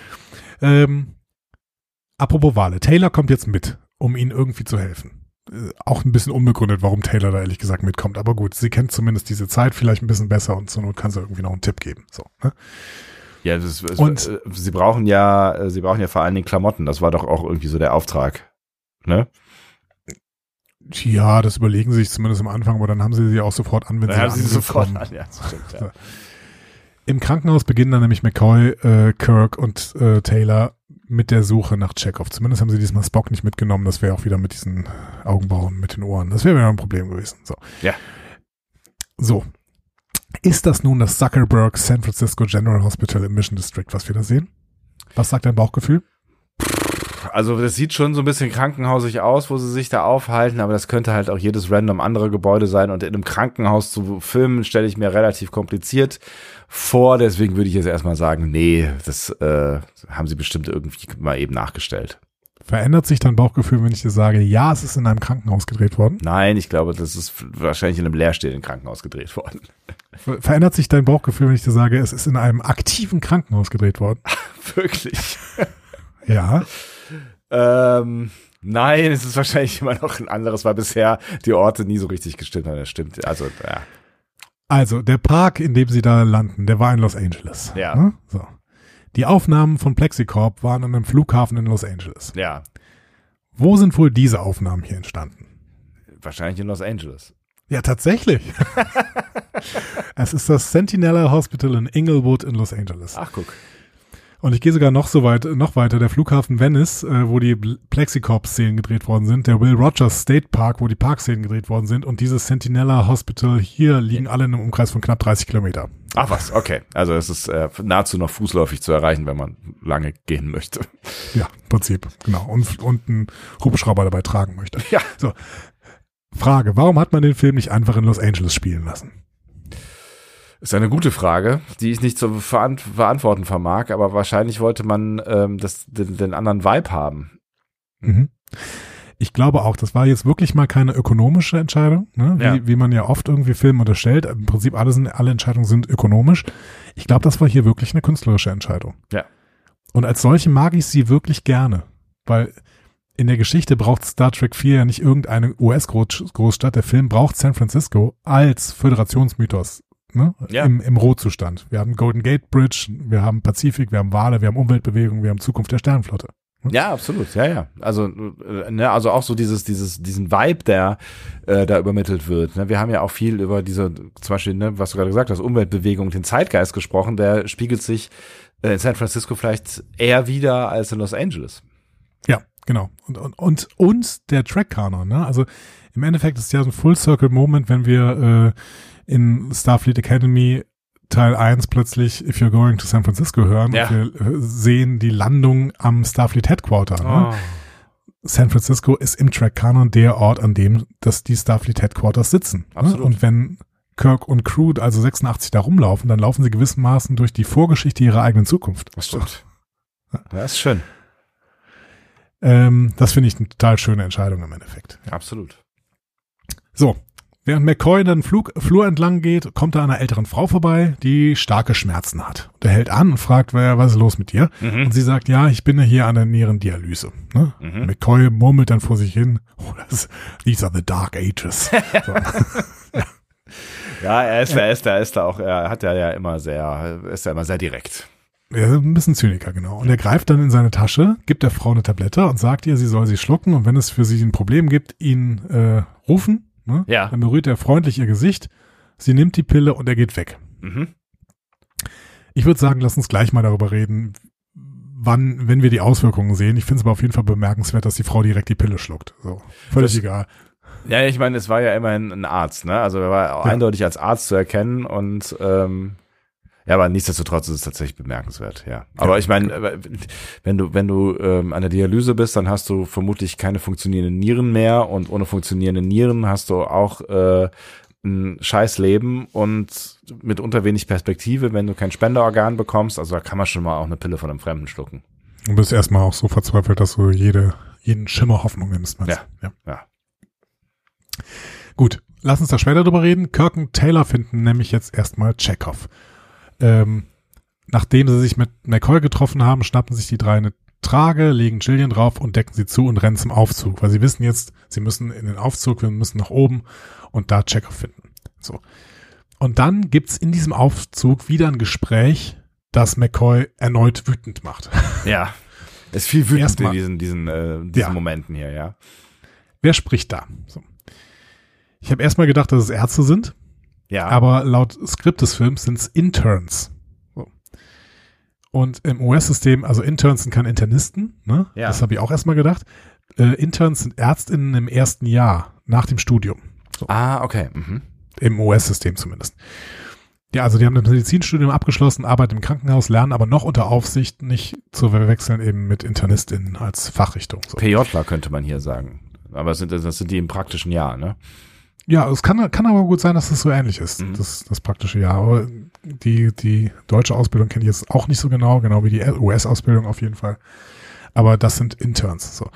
Apropos Wale. Taylor kommt jetzt mit, um ihnen irgendwie zu helfen. Auch ein bisschen unbegründet, warum Taylor da ehrlich gesagt mitkommt. Aber gut, sie kennt zumindest diese Zeit vielleicht ein bisschen besser und zur Not kann sie irgendwie noch einen Tipp geben. So, ne? Ja, sie brauchen ja vor allen Dingen Klamotten. Das war doch auch irgendwie so der Auftrag, ne? Ja, das überlegen sie sich zumindest am Anfang, aber dann haben sie auch sofort an, wenn sie sofort an. Ja, das stimmt, ja. So. Im Krankenhaus beginnen dann nämlich McCoy, Kirk und Taylor mit der Suche nach Chekhov. Zumindest haben sie diesmal Spock nicht mitgenommen. Das wäre auch wieder mit diesen Augenbrauen, mit den Ohren. Das wäre wieder ein Problem gewesen. So. Ja. So. Ist das nun das Zuckerberg San Francisco General Hospital im Mission District, was wir da sehen? Was sagt dein Bauchgefühl? Also das sieht schon so ein bisschen krankenhausig aus, wo sie sich da aufhalten, aber das könnte halt auch jedes random andere Gebäude sein und in einem Krankenhaus zu filmen, stelle ich mir relativ kompliziert vor, deswegen würde ich jetzt erstmal sagen, nee, das haben sie bestimmt irgendwie mal eben nachgestellt. Verändert sich dein Bauchgefühl, wenn ich dir sage, ja, es ist in einem Krankenhaus gedreht worden? Nein, ich glaube, das ist wahrscheinlich in einem leerstehenden Krankenhaus gedreht worden. Verändert sich dein Bauchgefühl, wenn ich dir sage, es ist in einem aktiven Krankenhaus gedreht worden? Wirklich? Ja. Nein, es ist wahrscheinlich immer noch ein anderes, weil bisher die Orte nie so richtig gestimmt haben. Das stimmt, also, ja. Also, der Park, in dem sie da landen, der war in Los Angeles. Ja. Ne? So. Die Aufnahmen von Plexicorp waren an einem Flughafen in Los Angeles. Ja. Wo sind wohl diese Aufnahmen hier entstanden? Wahrscheinlich in Los Angeles. Ja, tatsächlich. Es ist das Centinela Hospital in Inglewood in Los Angeles. Ach, guck. Und ich gehe sogar noch weiter, der Flughafen Venice, wo die Plexicorp-Szenen gedreht worden sind, der Will Rogers State Park, wo die Parkszenen gedreht worden sind und dieses Centinela Hospital hier liegen alle in einem Umkreis von knapp 30 Kilometer. Ach was, okay. Also es ist nahezu noch fußläufig zu erreichen, wenn man lange gehen möchte. Ja, im Prinzip, genau. Und einen Hubschrauber dabei tragen möchte. Ja. So. Frage, warum hat man den Film nicht einfach in Los Angeles spielen lassen? Ist eine gute Frage, die ich nicht zu beantworten vermag, aber wahrscheinlich wollte man den anderen Vibe haben. Mhm. Ich glaube auch, das war jetzt wirklich mal keine ökonomische Entscheidung, ne? Wie man ja oft irgendwie Filme unterstellt. Im Prinzip alle Entscheidungen sind ökonomisch. Ich glaube, das war hier wirklich eine künstlerische Entscheidung. Ja. Und als solche mag ich sie wirklich gerne, weil in der Geschichte braucht Star Trek 4 ja nicht irgendeine US-Großstadt. Der Film braucht San Francisco als Föderationsmythos. Ne? Ja. Im Rohzustand. Wir haben Golden Gate Bridge, wir haben Pazifik, wir haben Wale, wir haben Umweltbewegung, wir haben Zukunft der Sternenflotte. Ja, absolut, ja. Also auch so diesen Vibe, der da übermittelt wird. Ne? Wir haben ja auch viel über diese, zum Beispiel, ne, was du gerade gesagt hast, Umweltbewegung und den Zeitgeist gesprochen, der spiegelt sich in San Francisco vielleicht eher wieder als in Los Angeles. Ja, genau. Und der Track-Kanon, ne? Also im Endeffekt ist es ja so ein Full-Circle-Moment, wenn wir in Starfleet Academy Teil 1 plötzlich If You're Going to San Francisco hören. Ja. Und wir sehen die Landung am Starfleet Headquarter. Ne? San Francisco ist im Track-Kanon der Ort, an dem die Starfleet Headquarters sitzen. Absolut. Ne? Und wenn Kirk und Crew, also 86, da rumlaufen, dann laufen sie gewissermaßen durch die Vorgeschichte ihrer eigenen Zukunft. Das stimmt. Ja, das ist schön. Das finde ich eine total schöne Entscheidung im Endeffekt. Ja, absolut. So. Während McCoy dann Flur entlang geht, kommt da einer älteren Frau vorbei, die starke Schmerzen hat. Der hält an und fragt, was ist los mit dir? Mhm. Und sie sagt, ja, ich bin ja hier an der Nierendialyse. Ne? Mhm. McCoy murmelt dann vor sich hin, these are the dark ages. So. Ja, er ist da auch, er hat ja immer sehr direkt. Er ist ein bisschen Zyniker, genau. Und er greift dann in seine Tasche, gibt der Frau eine Tablette und sagt ihr, sie soll sie schlucken und wenn es für sie ein Problem gibt, ihn rufen. Ne? Ja. Dann berührt er freundlich ihr Gesicht, sie nimmt die Pille und er geht weg. Mhm. Ich würde sagen, lass uns gleich mal darüber reden, wenn wir die Auswirkungen sehen. Ich finde es aber auf jeden Fall bemerkenswert, dass die Frau direkt die Pille schluckt. So, völlig egal. Ja, ich meine, es war ja immerhin ein Arzt, ne? Also er war eindeutig als Arzt zu erkennen und ja, aber nichtsdestotrotz ist es tatsächlich bemerkenswert, ja. Aber ich meine, wenn du an der Dialyse bist, dann hast du vermutlich keine funktionierenden Nieren mehr und ohne funktionierende Nieren hast du auch ein scheiß Leben und mitunter wenig Perspektive, wenn du kein Spenderorgan bekommst. Also da kann man schon mal auch eine Pille von einem Fremden schlucken. Du bist erstmal auch so verzweifelt, dass du jeden Schimmer Hoffnung nimmst. Ja. Gut, lass uns da später drüber reden. Kirk und Taylor finden nämlich jetzt erstmal Chekhov. Nachdem sie sich mit McCoy getroffen haben, schnappen sich die drei eine Trage, legen Jillian drauf und decken sie zu und rennen zum Aufzug, weil sie wissen jetzt, sie müssen in den Aufzug, wir müssen nach oben und da Chekhov finden. So. Und dann gibt's in diesem Aufzug wieder ein Gespräch, das McCoy erneut wütend macht. Ja, ist viel wütend Erstmal, in diesen Momenten hier, ja. Wer spricht da? So. Ich habe erstmal gedacht, dass es Ärzte sind. Ja. Aber laut Skript des Films sind es Interns. So. Und im US-System, also Interns sind keine Internisten, ne? Ja. Das habe ich auch erstmal gedacht. Interns sind ÄrztInnen im ersten Jahr nach dem Studium. So. Ah, okay. Mhm. Im US-System zumindest. Ja, also die haben das Medizinstudium abgeschlossen, arbeiten im Krankenhaus, lernen aber noch unter Aufsicht, nicht zu verwechseln eben mit InternistInnen als Fachrichtung. So. PJler könnte man hier sagen. Aber das sind die im praktischen Jahr, ne? Ja, es kann aber gut sein, dass das so ähnlich ist, das praktische Jahr. Aber die deutsche Ausbildung kenne ich jetzt auch nicht so genau wie die US-Ausbildung auf jeden Fall. Aber das sind Interns. So.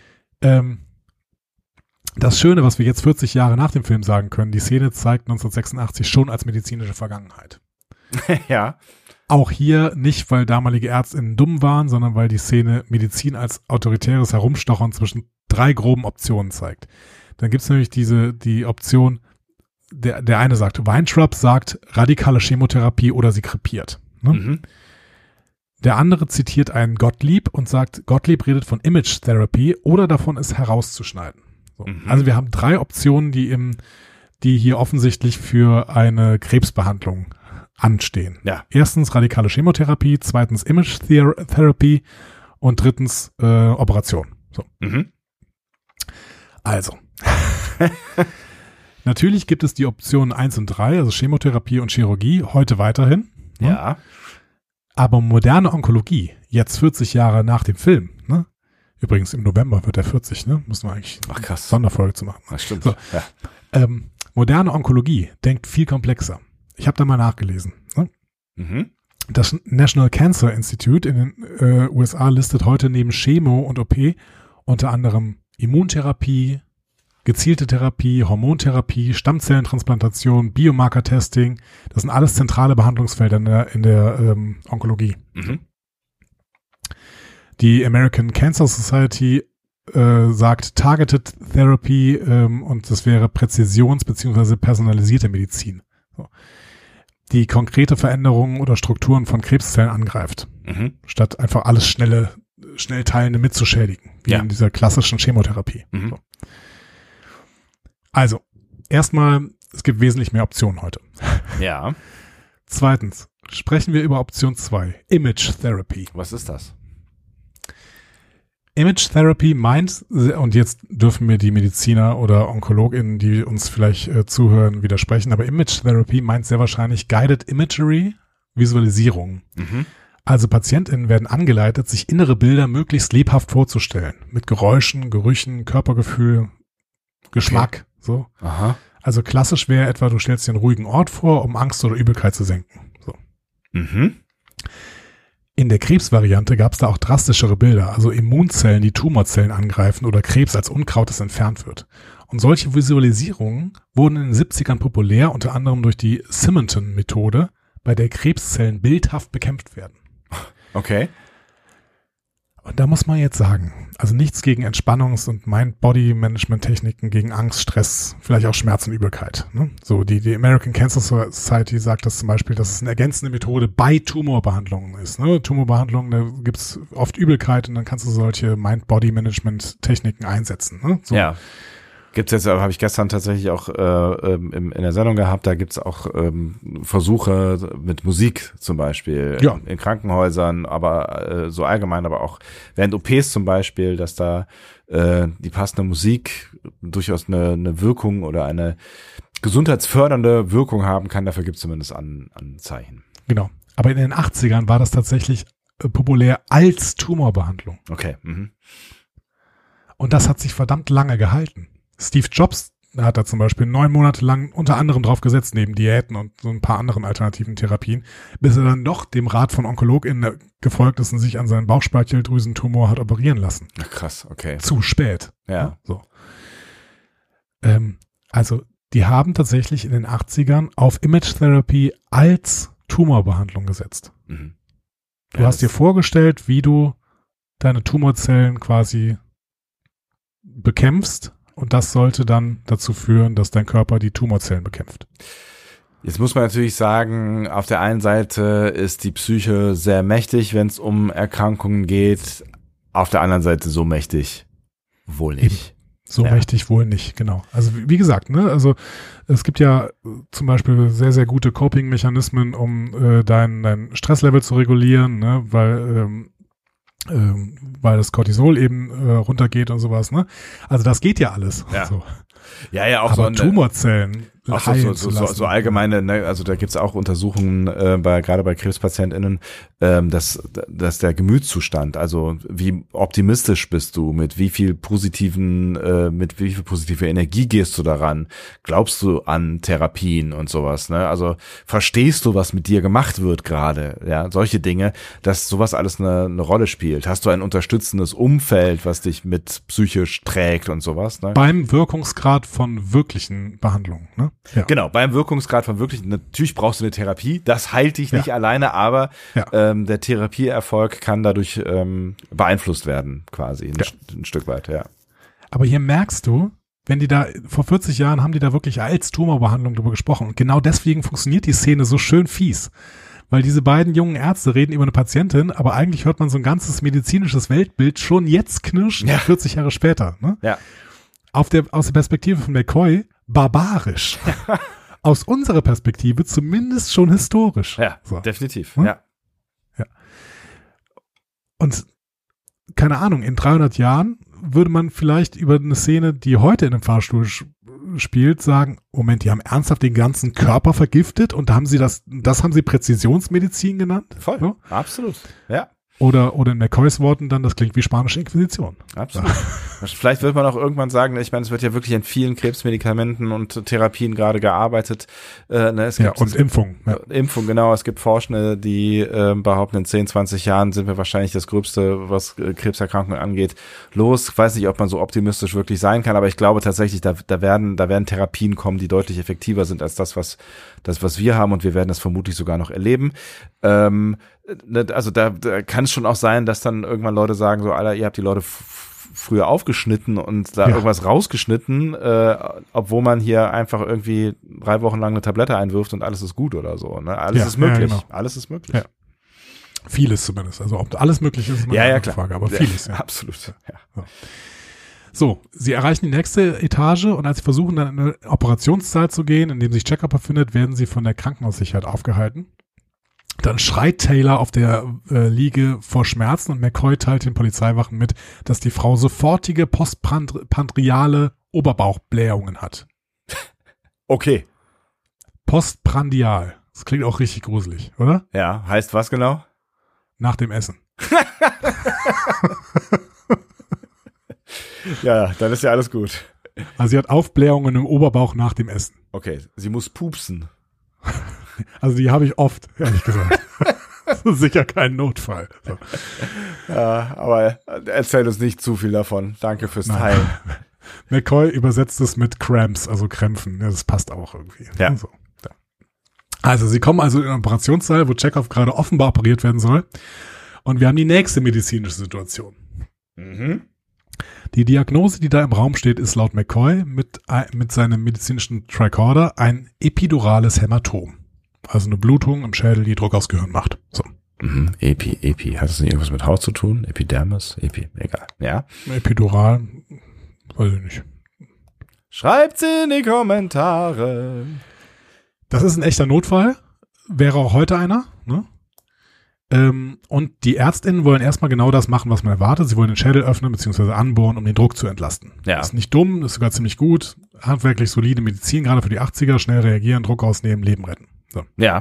Das Schöne, was wir jetzt 40 Jahre nach dem Film sagen können, die Szene zeigt 1986 schon als medizinische Vergangenheit. Ja. Auch hier nicht, weil damalige ÄrztInnen dumm waren, sondern weil die Szene Medizin als autoritäres Herumstochern zwischen 3 groben Optionen zeigt. Dann gibt's nämlich die Option, der eine sagt, Weintraub sagt radikale Chemotherapie oder sie krepiert. Ne? Mhm. Der andere zitiert einen Gottlieb und sagt, Gottlieb redet von Image Therapy oder davon, es herauszuschneiden. So. Mhm. Also wir haben 3 Optionen, die hier offensichtlich für eine Krebsbehandlung anstehen. Ja. Erstens radikale Chemotherapie, zweitens Image Therapy und drittens Operation. So. Mhm. Also. Natürlich gibt es die Optionen 1 und 3, also Chemotherapie und Chirurgie, heute weiterhin. Ne? Ja. Aber moderne Onkologie, jetzt 40 Jahre nach dem Film, ne? Übrigens im November wird er 40, ne? Müssen wir eigentlich krass. Sonderfolge zu machen. Ach, stimmt. So. Ja. Moderne Onkologie denkt viel komplexer. Ich habe da mal nachgelesen. Ne? Mhm. Das National Cancer Institute in den USA listet heute neben Chemo und OP unter anderem Immuntherapie, gezielte Therapie, Hormontherapie, Stammzellentransplantation, Biomarker-Testing. Das sind alles zentrale Behandlungsfelder in der Onkologie. Mhm. Die American Cancer Society sagt Targeted Therapy und das wäre Präzisions- bzw. personalisierte Medizin. So. Die konkrete Veränderungen oder Strukturen von Krebszellen angreift, statt einfach alles schnell Teilende mitzuschädigen, wie in dieser klassischen Chemotherapie. Mhm. So. Also, erstmal, es gibt wesentlich mehr Optionen heute. Ja. Zweitens, sprechen wir über Option 2, Image Therapy. Was ist das? Image Therapy meint, und jetzt dürfen mir die Mediziner oder OnkologInnen, die uns vielleicht zuhören, widersprechen, aber Image Therapy meint sehr wahrscheinlich Guided Imagery, Visualisierung. Mhm. Also PatientInnen werden angeleitet, sich innere Bilder möglichst lebhaft vorzustellen. Mit Geräuschen, Gerüchen, Körpergefühl, Geschmack, so. Aha. Also klassisch wäre etwa, du stellst dir einen ruhigen Ort vor, um Angst oder Übelkeit zu senken. So. Mhm. In der Krebsvariante gab es da auch drastischere Bilder, also Immunzellen, die Tumorzellen angreifen oder Krebs als Unkraut, das entfernt wird. Und solche Visualisierungen wurden in den 70ern populär, unter anderem durch die Simonton-Methode, bei der Krebszellen bildhaft bekämpft werden. Okay. Und da muss man jetzt sagen, also nichts gegen Entspannungs- und Mind-Body-Management-Techniken, gegen Angst, Stress, vielleicht auch Schmerz und Übelkeit. Ne? So, die American Cancer Society sagt das zum Beispiel, dass es eine ergänzende Methode bei Tumorbehandlungen ist. Ne? Tumorbehandlungen, da gibt's oft Übelkeit und dann kannst du solche Mind-Body-Management-Techniken einsetzen. Ne? So. Ja. Gibt's jetzt, habe ich gestern tatsächlich auch in der Sendung gehabt, da gibt's auch Versuche mit Musik zum Beispiel in Krankenhäusern, aber so allgemein, aber auch während OPs zum Beispiel, dass da die passende Musik durchaus eine Wirkung oder eine gesundheitsfördernde Wirkung haben kann. Dafür gibt's zumindest Anzeichen. Genau. Aber in den 80ern war das tatsächlich populär als Tumorbehandlung. Okay. Und das hat sich verdammt lange gehalten. Steve Jobs hat da zum Beispiel 9 Monate lang unter anderem drauf gesetzt, neben Diäten und so ein paar anderen alternativen Therapien, bis er dann doch dem Rat von OnkologInnen gefolgt ist und sich an seinen Bauchspeicheldrüsentumor hat operieren lassen. Ach, krass, okay. Zu spät. Ja. So. Also, die haben tatsächlich in den 80ern auf Image Therapy als Tumorbehandlung gesetzt. Mhm. Du hast dir vorgestellt, wie du deine Tumorzellen quasi bekämpfst, und das sollte dann dazu führen, dass dein Körper die Tumorzellen bekämpft. Jetzt muss man natürlich sagen, auf der einen Seite ist die Psyche sehr mächtig, wenn es um Erkrankungen geht. Auf der anderen Seite so mächtig wohl nicht. So mächtig wohl nicht, genau. Also wie gesagt, ne, also es gibt ja zum Beispiel sehr, sehr gute Coping-Mechanismen, um dein Stresslevel zu regulieren, ne, weil das Cortisol eben runtergeht und sowas, ne? Also das geht ja alles. Ja. So. Ja, auch aber so Tumorzellen auch so allgemeine, ne, also da gibt's auch Untersuchungen gerade bei KrebspatientInnen, dass der Gemütszustand, also wie optimistisch bist du, mit wie viel positive Energie gehst du daran, glaubst du an Therapien und sowas, ne? Also verstehst du, was mit dir gemacht wird gerade, ja, solche Dinge, dass sowas alles eine Rolle spielt. Hast du ein unterstützendes Umfeld, was dich mit psychisch trägt und sowas, ne? Beim Wirkungsgrad von wirklichen Behandlungen, ne? Ja. Genau, beim Wirkungsgrad von wirklichen, natürlich brauchst du eine Therapie, das heilt dich nicht alleine, aber der Therapieerfolg kann dadurch beeinflusst werden, quasi, ein Stück weit, ja. Aber hier merkst du, wenn die da, vor 40 Jahren haben die da wirklich als Tumorbehandlung drüber gesprochen, und genau deswegen funktioniert die Szene so schön fies. Weil diese beiden jungen Ärzte reden über eine Patientin, aber eigentlich hört man so ein ganzes medizinisches Weltbild schon jetzt knirschen, 40 Jahre später, ne? Ja. Aus der Perspektive von McCoy barbarisch. Aus unserer Perspektive zumindest schon historisch. Ja, so. Definitiv. Ja. Und keine Ahnung, in 300 Jahren würde man vielleicht über eine Szene, die heute in einem Fahrstuhl spielt, sagen, Moment, die haben ernsthaft den ganzen Körper vergiftet und haben sie das haben sie Präzisionsmedizin genannt? Voll, so? Absolut, ja. Oder in McCoys Worten dann, das klingt wie spanische Inquisition. Absolut. Vielleicht wird man auch irgendwann sagen, ich meine, es wird ja wirklich an vielen Krebsmedikamenten und Therapien gerade gearbeitet. Es gibt, und Impfung. Ja. Impfung, genau. Es gibt Forschende, die behaupten, in 10, 20 Jahren sind wir wahrscheinlich das Gröbste, was Krebserkrankungen angeht, los. Ich weiß nicht, ob man so optimistisch wirklich sein kann, aber ich glaube tatsächlich, da werden Therapien kommen, die deutlich effektiver sind als das, was wir haben, und wir werden das vermutlich sogar noch erleben. Also da kann es schon auch sein, dass dann irgendwann Leute sagen, so, Alter, ihr habt die Leute früher aufgeschnitten und da irgendwas rausgeschnitten, obwohl man hier einfach irgendwie 3 Wochen lang eine Tablette einwirft und alles ist gut oder so. Ne? Alles ist möglich. Ja, genau. Alles ist möglich. Ja. Vieles zumindest. Also ob alles möglich ist, ist eine andere Frage, aber vieles. Ja. Absolut. Ja. So, sie erreichen die nächste Etage, und als sie versuchen, dann in eine Operationssaal zu gehen, in dem sich Chekhov befindet, werden sie von der Krankenhaussicherheit aufgehalten. Dann schreit Taylor auf der Liege vor Schmerzen, und McCoy teilt den Polizeiwachen mit, dass die Frau sofortige postprandiale Oberbauchblähungen hat. Okay. Postprandial. Das klingt auch richtig gruselig, oder? Ja, heißt was genau? Nach dem Essen. Ja, dann ist ja alles gut. Also sie hat Aufblähungen im Oberbauch nach dem Essen. Okay, sie muss pupsen. Also die habe ich oft, ehrlich gesagt. Das ist sicher kein Notfall. So. Ja, aber erzähl uns nicht zu viel davon. Danke fürs Teilen. McCoy übersetzt es mit Cramps, also Krämpfen. Ja, das passt auch irgendwie. Ja. So. Ja. Also sie kommen also in den Operationssaal, wo Chekhov gerade offenbar operiert werden soll. Und wir haben die nächste medizinische Situation. Mhm. Die Diagnose, die da im Raum steht, ist laut McCoy mit seinem medizinischen Tricorder ein epidurales Hämatom. Also eine Blutung im Schädel, die Druck aufs Gehirn macht. So. Mhm. Epi. Hat das nicht irgendwas mit Haut zu tun? Epidermis? Egal. Ja. Epidural, weiß ich nicht. Schreibt's in die Kommentare. Das ist ein echter Notfall. Wäre auch heute einer, ne? Und die ÄrztInnen wollen erstmal genau das machen, was man erwartet. Sie wollen den Schädel öffnen bzw. anbohren, um den Druck zu entlasten. Ja. Ist nicht dumm, ist sogar ziemlich gut. Handwerklich solide Medizin, gerade für die 80er. Schnell reagieren, Druck rausnehmen, Leben retten. So. Ja.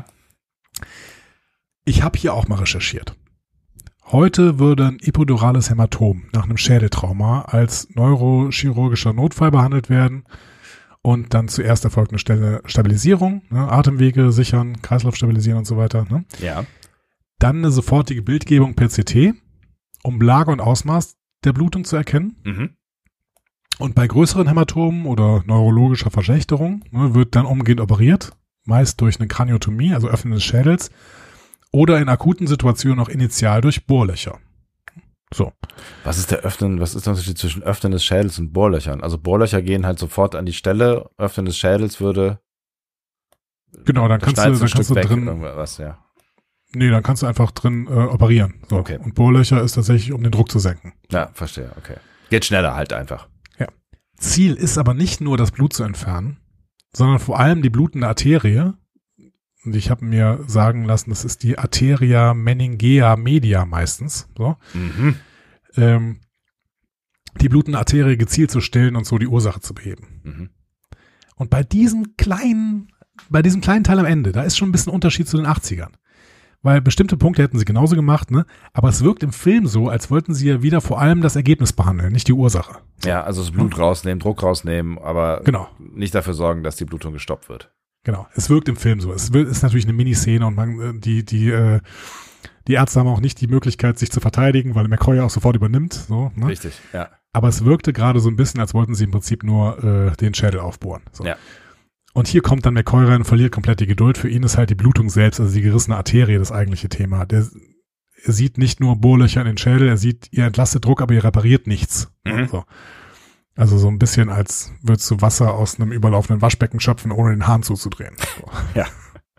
Ich habe hier auch mal recherchiert. Heute würde ein epidurales Hämatom nach einem Schädeltrauma als neurochirurgischer Notfall behandelt werden und dann zuerst erfolgt eine Stabilisierung, ne, Atemwege sichern, Kreislauf stabilisieren und so weiter. Ne? Ja. Dann eine sofortige Bildgebung per CT, um Lage und Ausmaß der Blutung zu erkennen. Mhm. Und bei größeren Hämatomen oder neurologischer Verschlechterung, ne, wird dann umgehend operiert, meist durch eine Kraniotomie, also Öffnen des Schädels, oder in akuten Situationen auch initial durch Bohrlöcher. So. Was ist der Unterschied zwischen Öffnen des Schädels und Bohrlöchern? Also Bohrlöcher gehen halt sofort an die Stelle, Öffnen des Schädels würde Genau, dann kannst du drin irgendwas, ja. Nee, dann kannst du einfach drin operieren. So. Okay. Und Bohrlöcher ist tatsächlich, um den Druck zu senken. Ja, verstehe, okay. Geht schneller halt einfach. Ja. Ziel ist aber nicht nur, das Blut zu entfernen, sondern vor allem die blutende Arterie. Und ich habe mir sagen lassen, das ist die Arteria meningea media meistens. So. Mhm. Die blutende Arterie gezielt zu stillen und so die Ursache zu beheben. Mhm. Und bei diesem kleinen Teil am Ende, da ist schon ein bisschen Unterschied zu den 80ern. Weil bestimmte Punkte hätten sie genauso gemacht, ne? Aber es wirkt im Film so, als wollten sie ja wieder vor allem das Ergebnis behandeln, nicht die Ursache. Ja, also das Blut rausnehmen, Druck rausnehmen, aber genau. Nicht dafür sorgen, dass die Blutung gestoppt wird. Genau, es wirkt im Film so. Es ist natürlich eine Miniszene und die Ärzte haben auch nicht die Möglichkeit, sich zu verteidigen, weil McCoy ja auch sofort übernimmt. So, ne? Richtig, ja. Aber es wirkte gerade so ein bisschen, als wollten sie im Prinzip nur den Schädel aufbohren. So. Ja. Und hier kommt dann McCoy rein und verliert komplett die Geduld. Für ihn ist halt die Blutung selbst, also die gerissene Arterie, das eigentliche Thema. Er sieht nicht nur Bohrlöcher in den Schädel, er sieht, ihr entlastet Druck, aber ihr repariert nichts. Mhm. So. Also so ein bisschen, als würdest du Wasser aus einem überlaufenden Waschbecken schöpfen, ohne den Hahn zuzudrehen. So. Ja.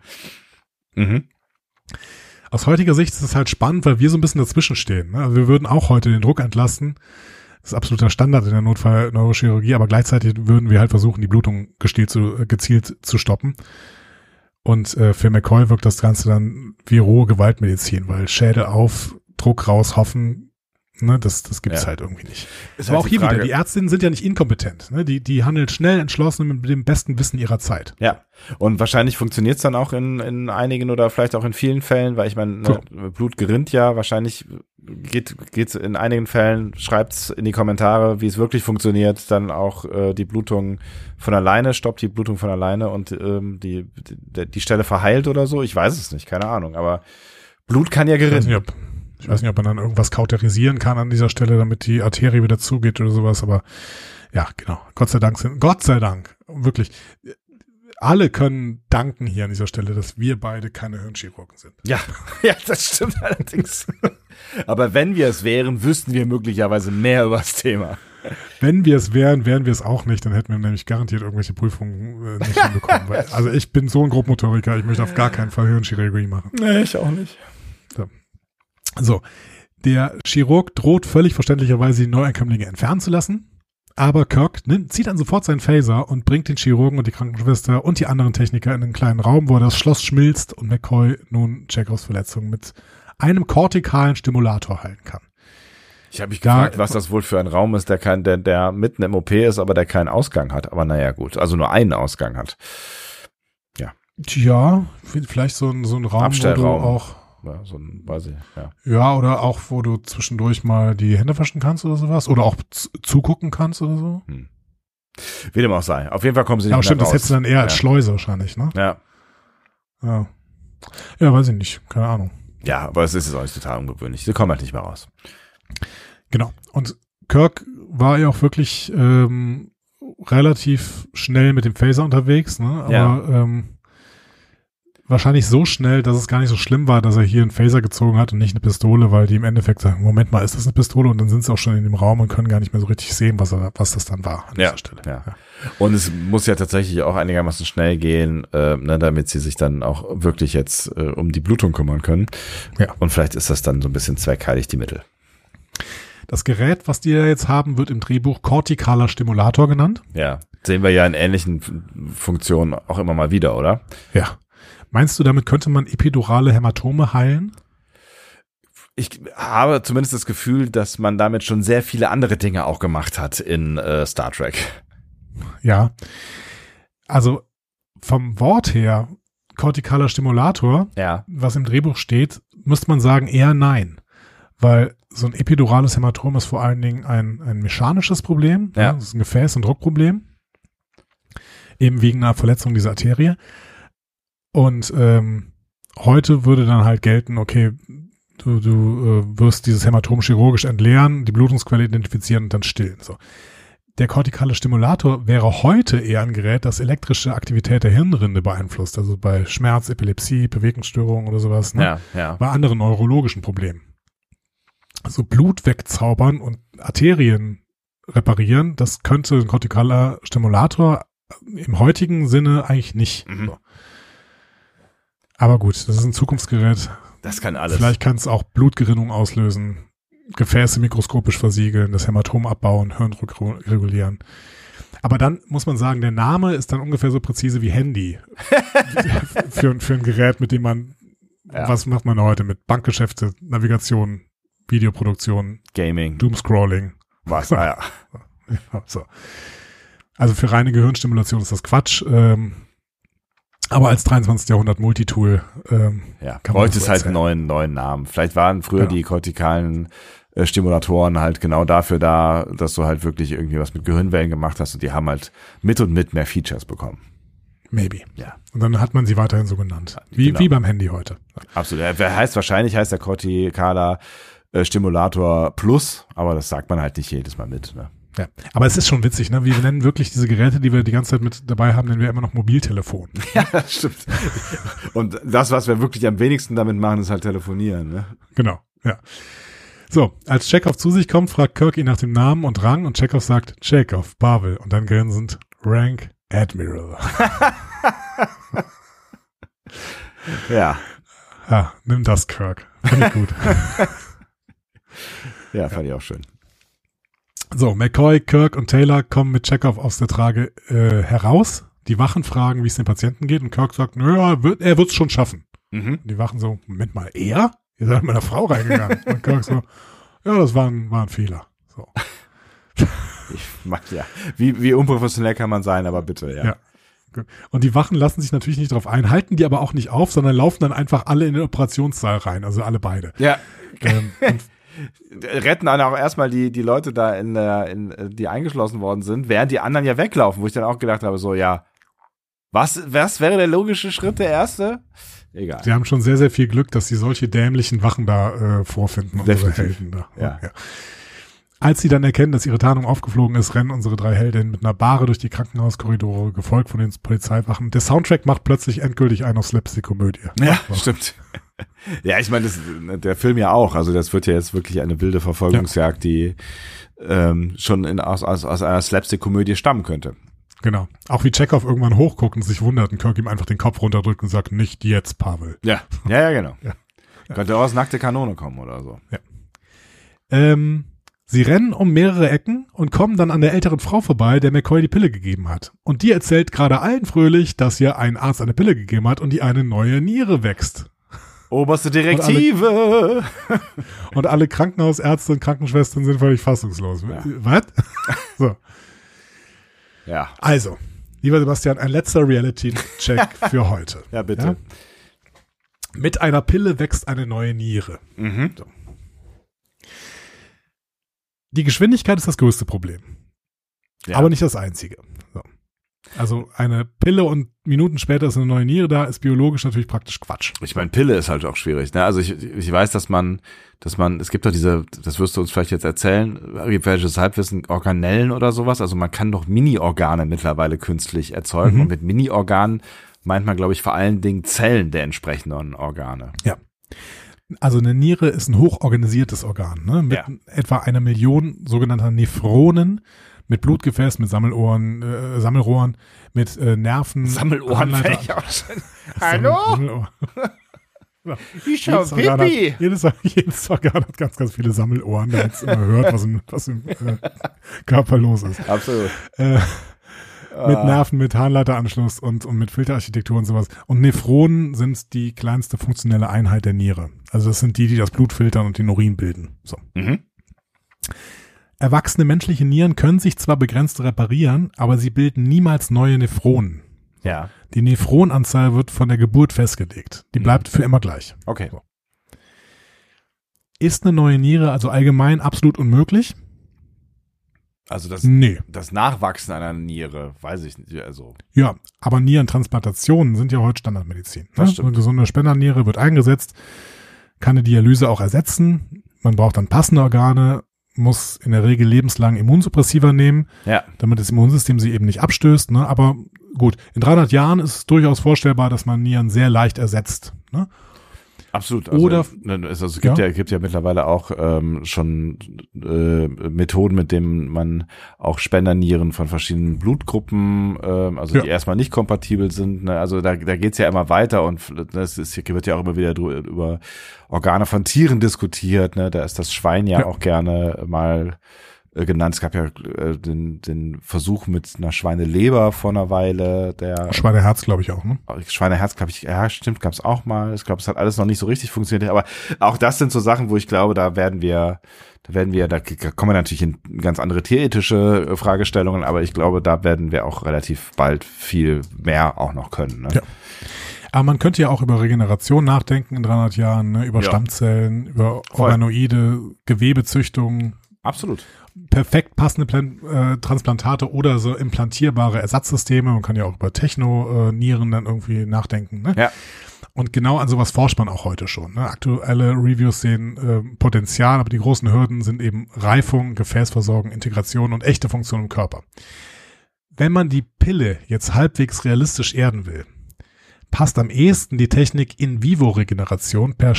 Mhm. Aus heutiger Sicht ist es halt spannend, weil wir so ein bisschen dazwischen stehen. Ne? Also wir würden auch heute den Druck entlasten. Das ist absoluter Standard in der Notfall-Neurochirurgie, aber gleichzeitig würden wir halt versuchen, die Blutung gezielt zu stoppen. Und für McCoy wirkt das Ganze dann wie rohe Gewaltmedizin, weil Schädel auf, Druck raus, hoffen, ne, das gibt's halt irgendwie nicht. Ist aber halt auch hier Frage, wieder, die Ärztinnen sind ja nicht inkompetent. Ne? Die handeln schnell, entschlossen mit dem besten Wissen ihrer Zeit. Ja, und wahrscheinlich funktioniert's dann auch in einigen oder vielleicht auch in vielen Fällen, weil ich meine, ne, Blut gerinnt ja, wahrscheinlich geht's in einigen Fällen, schreibt's in die Kommentare, wie es wirklich funktioniert, dann auch die Blutung von alleine, stoppt die Blutung von alleine und die Stelle verheilt oder so. Ich weiß es nicht, keine Ahnung, aber Blut kann ja gerinnen. Ich weiß nicht, ob man dann irgendwas kauterisieren kann an dieser Stelle, damit die Arterie wieder zugeht oder sowas, aber ja, genau. Gott sei Dank, wirklich. Alle können danken hier an dieser Stelle, dass wir beide keine Hirnchirurgen sind. Ja, das stimmt allerdings. Aber wenn wir es wären, wüssten wir möglicherweise mehr über das Thema. Wenn wir es wären wir es auch nicht, dann hätten wir nämlich garantiert irgendwelche Prüfungen nicht hinbekommen. Also ich bin so ein Grobmotoriker, ich möchte auf gar keinen Fall Hirnchirurgie machen. Nee, ich auch nicht. So, der Chirurg droht völlig verständlicherweise die Neuankömmlinge entfernen zu lassen, aber Kirk zieht dann sofort seinen Phaser und bringt den Chirurgen und die Krankenschwester und die anderen Techniker in einen kleinen Raum, wo das Schloss schmilzt und McCoy nun Chekhovs Verletzung mit einem kortikalen Stimulator heilen kann. Ich habe mich gefragt, was das wohl für ein Raum ist, der mitten im OP ist, aber der keinen Ausgang hat. Aber naja, gut, also nur einen Ausgang hat. Ja. Tja, vielleicht so ein Raum, Abstellraum. Wo du auch ja, so ein, weiß ich, ja. Ja, oder auch, wo du zwischendurch mal die Hände waschen kannst oder sowas. Oder auch zugucken kannst oder so. Wie dem auch sei. Auf jeden Fall kommen sie nicht mehr raus. Ja, stimmt, das hättest du dann eher als Schleuse wahrscheinlich, ne? Ja. Ja, weiß ich nicht. Keine Ahnung. Ja, aber es ist jetzt auch nicht total ungewöhnlich. Sie kommen halt nicht mehr raus. Genau. Und Kirk war ja auch wirklich relativ schnell mit dem Phaser unterwegs, ne? Aber wahrscheinlich so schnell, dass es gar nicht so schlimm war, dass er hier einen Phaser gezogen hat und nicht eine Pistole, weil die im Endeffekt sagen, Moment mal, ist das eine Pistole? Und dann sind sie auch schon in dem Raum und können gar nicht mehr so richtig sehen, was das dann war an dieser Stelle. Ja. Und es muss ja tatsächlich auch einigermaßen schnell gehen, damit sie sich dann auch wirklich jetzt um die Blutung kümmern können. Ja. Und vielleicht ist das dann so ein bisschen zweckheilig, die Mittel. Das Gerät, was die jetzt haben, wird im Drehbuch kortikaler Stimulator genannt. Ja, Sehen wir ja in ähnlichen Funktionen auch immer mal wieder, oder? Ja. Meinst du, damit könnte man epidurale Hämatome heilen? Ich habe zumindest das Gefühl, dass man damit schon sehr viele andere Dinge auch gemacht hat in Star Trek. Ja. Also vom Wort her, kortikaler Stimulator, was im Drehbuch steht, müsste man sagen eher nein. Weil so ein epidurales Hämatom ist vor allen Dingen ein mechanisches Problem. Ja. Das ist ein Gefäß- und Druckproblem. Eben wegen einer Verletzung dieser Arterie. Und heute würde dann halt gelten, okay, du wirst dieses Hämatom chirurgisch entleeren, die Blutungsquelle identifizieren und dann stillen. So. Der kortikale Stimulator wäre heute eher ein Gerät, das elektrische Aktivität der Hirnrinde beeinflusst. Also bei Schmerz, Epilepsie, Bewegungsstörungen oder sowas. Ne? Ja. Bei anderen neurologischen Problemen. Also Blut wegzaubern und Arterien reparieren, das könnte ein kortikaler Stimulator im heutigen Sinne eigentlich nicht. Mhm. So. Aber gut, das ist ein Zukunftsgerät. Das kann alles. Vielleicht kann es auch Blutgerinnung auslösen, Gefäße mikroskopisch versiegeln, das Hämatom abbauen, Hirndruck regulieren. Aber dann muss man sagen, der Name ist dann ungefähr so präzise wie Handy. für ein Gerät, mit dem man, was macht man heute mit Bankgeschäfte, Navigation, Videoproduktion, Gaming, Doomscrolling. Was? Ja. So. Also für reine Gehirnstimulation ist das Quatsch. Aber als 23. Jahrhundert Multitool heute ist halt einen neuen Namen. Vielleicht waren früher die kortikalen Stimulatoren halt genau dafür da, dass du halt wirklich irgendwie was mit Gehirnwellen gemacht hast und die haben halt mit mehr Features bekommen. Maybe. Ja. Und dann hat man sie weiterhin so genannt. Wie beim Handy heute. Absolut. Wahrscheinlich heißt der kortikaler Stimulator Plus, aber das sagt man halt nicht jedes Mal mit, ne? Ja, aber es ist schon witzig, ne? Wir nennen wirklich diese Geräte, die wir die ganze Zeit mit dabei haben, nennen wir immer noch Mobiltelefon. Ja, das stimmt. Und das, was wir wirklich am wenigsten damit machen, ist halt telefonieren, ne? Genau, ja. So, als Chekhov zu sich kommt, fragt Kirk ihn nach dem Namen und Rang und Chekhov sagt Chekhov, Pavel und dann grinsend Rank Admiral. Ja. Ja, nimm das, Kirk. Finde ich gut. Ja, fand ich auch schön. So, McCoy, Kirk und Taylor kommen mit Chekhov aus der Trage heraus. Die Wachen fragen, wie es den Patienten geht und Kirk sagt, naja, er wird's schon schaffen. Mhm. Die Wachen so, Moment mal, er? Ihr seid mit einer Frau reingegangen. Und Kirk so, ja, das war ein Fehler. So. Ich mag ja. Wie unprofessionell kann man sein, aber bitte, ja. Und die Wachen lassen sich natürlich nicht drauf ein, halten die aber auch nicht auf, sondern laufen dann einfach alle in den Operationssaal rein, also alle beide. Ja. Und retten dann auch erstmal die Leute da die eingeschlossen worden sind, während die anderen ja weglaufen, wo ich dann auch gedacht habe, so, ja, was wäre der logische Schritt, der erste? Egal. Sie haben schon sehr, sehr viel Glück, dass sie solche dämlichen Wachen da vorfinden, unsere Helden da. Ja. Als sie dann erkennen, dass ihre Tarnung aufgeflogen ist, rennen unsere drei Heldinnen mit einer Bahre durch die Krankenhauskorridore, gefolgt von den Polizeiwachen. Der Soundtrack macht plötzlich endgültig einen auf Slapstick-Komödie. Ja, stimmt. Ja, ich meine, der Film ja auch. Also das wird ja jetzt wirklich eine wilde Verfolgungsjagd, die schon aus einer Slapstick-Komödie stammen könnte. Genau. Auch wie Chekhov irgendwann hochguckt und sich wundert und Kirk ihm einfach den Kopf runterdrückt und sagt, nicht jetzt, Pavel. Ja, genau. Ja. Könnte auch aus nackte Kanone kommen oder so. Ja. Sie rennen um mehrere Ecken und kommen dann an der älteren Frau vorbei, der McCoy die Pille gegeben hat. Und die erzählt gerade allen fröhlich, dass ihr ein Arzt eine Pille gegeben hat und die eine neue Niere wächst. Oberste Direktive! Und alle Krankenhausärzte und Krankenschwestern sind völlig fassungslos. Ja. Was? So. Ja. Also, lieber Sebastian, ein letzter Reality-Check für heute. Ja, bitte. Ja? Mit einer Pille wächst eine neue Niere. Mhm. So. Die Geschwindigkeit ist das größte Problem. Ja. Aber nicht das einzige. So. Also eine Pille und Minuten später ist eine neue Niere da, ist biologisch natürlich praktisch Quatsch. Ich meine, Pille ist halt auch schwierig. Ne? Also ich weiß, dass man, es gibt doch diese, das wirst du uns vielleicht jetzt erzählen, welches Halbwissen, Organellen oder sowas. Also man kann doch Mini-Organe mittlerweile künstlich erzeugen. Mhm. Und mit Mini-Organen meint man, glaube ich, vor allen Dingen Zellen der entsprechenden Organe. Ja. Also eine Niere ist ein hochorganisiertes Organ, ne? Mit etwa 1 Million sogenannter Nephronen, mit Blutgefäß, mit Sammelrohren, mit Nerven. Sammelohren fände ich auch schön. Hallo? Ich hab Pipi. Jedes Organ hat ganz, ganz viele Sammelohren, damit es immer hört, was im Körper los ist. Absolut. Mit Nerven, mit Harnleiteranschluss und mit Filterarchitektur und sowas. Und Nephronen sind die kleinste funktionelle Einheit der Niere. Also das sind die das Blut filtern und den Urin bilden. So. Mhm. Erwachsene menschliche Nieren können sich zwar begrenzt reparieren, aber sie bilden niemals neue Nephronen. Ja. Die Nephronanzahl wird von der Geburt festgelegt. Die bleibt für immer gleich. Okay. So. Ist eine neue Niere also allgemein absolut unmöglich? Also das Nachwachsen einer Niere, weiß ich nicht. Also. Ja, aber Nierentransplantationen sind ja heute Standardmedizin. Das Ne? stimmt. Eine gesunde Spenderniere wird eingesetzt, kann eine Dialyse auch ersetzen. Man braucht dann passende Organe, muss in der Regel lebenslang Immunsuppressiva nehmen, Ja. damit das Immunsystem sie eben nicht abstößt. Ne? Aber gut, in 300 Jahren ist es durchaus vorstellbar, dass man Nieren sehr leicht ersetzt. Ne? Absolut. Oder- es gibt ja mittlerweile auch schon Methoden, mit denen man auch Spendernieren von verschiedenen Blutgruppen, die erstmal nicht kompatibel sind. Ne? Also da geht's ja immer weiter und wird ja auch immer wieder über Organe von Tieren diskutiert. Ne? Da ist das Schwein ja auch gerne mal genannt. Es gab ja den Versuch mit einer Schweineleber vor einer Weile. Der Schweineherz, glaube ich auch. Ne? Schweineherz, glaube ich, ja, stimmt, gab es auch mal. Ich glaube, es hat alles noch nicht so richtig funktioniert. Aber auch das sind so Sachen, wo ich glaube, da kommen wir natürlich in ganz andere tierethische Fragestellungen, aber ich glaube, da werden wir auch relativ bald viel mehr auch noch können. Ne? Ja. Aber man könnte ja auch über Regeneration nachdenken in 300 Jahren, ne? Über Stammzellen, über Organoide, Gewebezüchtung. Absolut. Perfekt passende Transplantate oder so implantierbare Ersatzsysteme. Man kann ja auch über Techno-Nieren dann irgendwie nachdenken. Ne? Ja. Und genau an sowas forscht man auch heute schon. Ne? Aktuelle Reviews sehen Potenzial, aber die großen Hürden sind eben Reifung, Gefäßversorgung, Integration und echte Funktion im Körper. Wenn man die Pille jetzt halbwegs realistisch erden will, passt am ehesten die Technik In-vivo-Regeneration per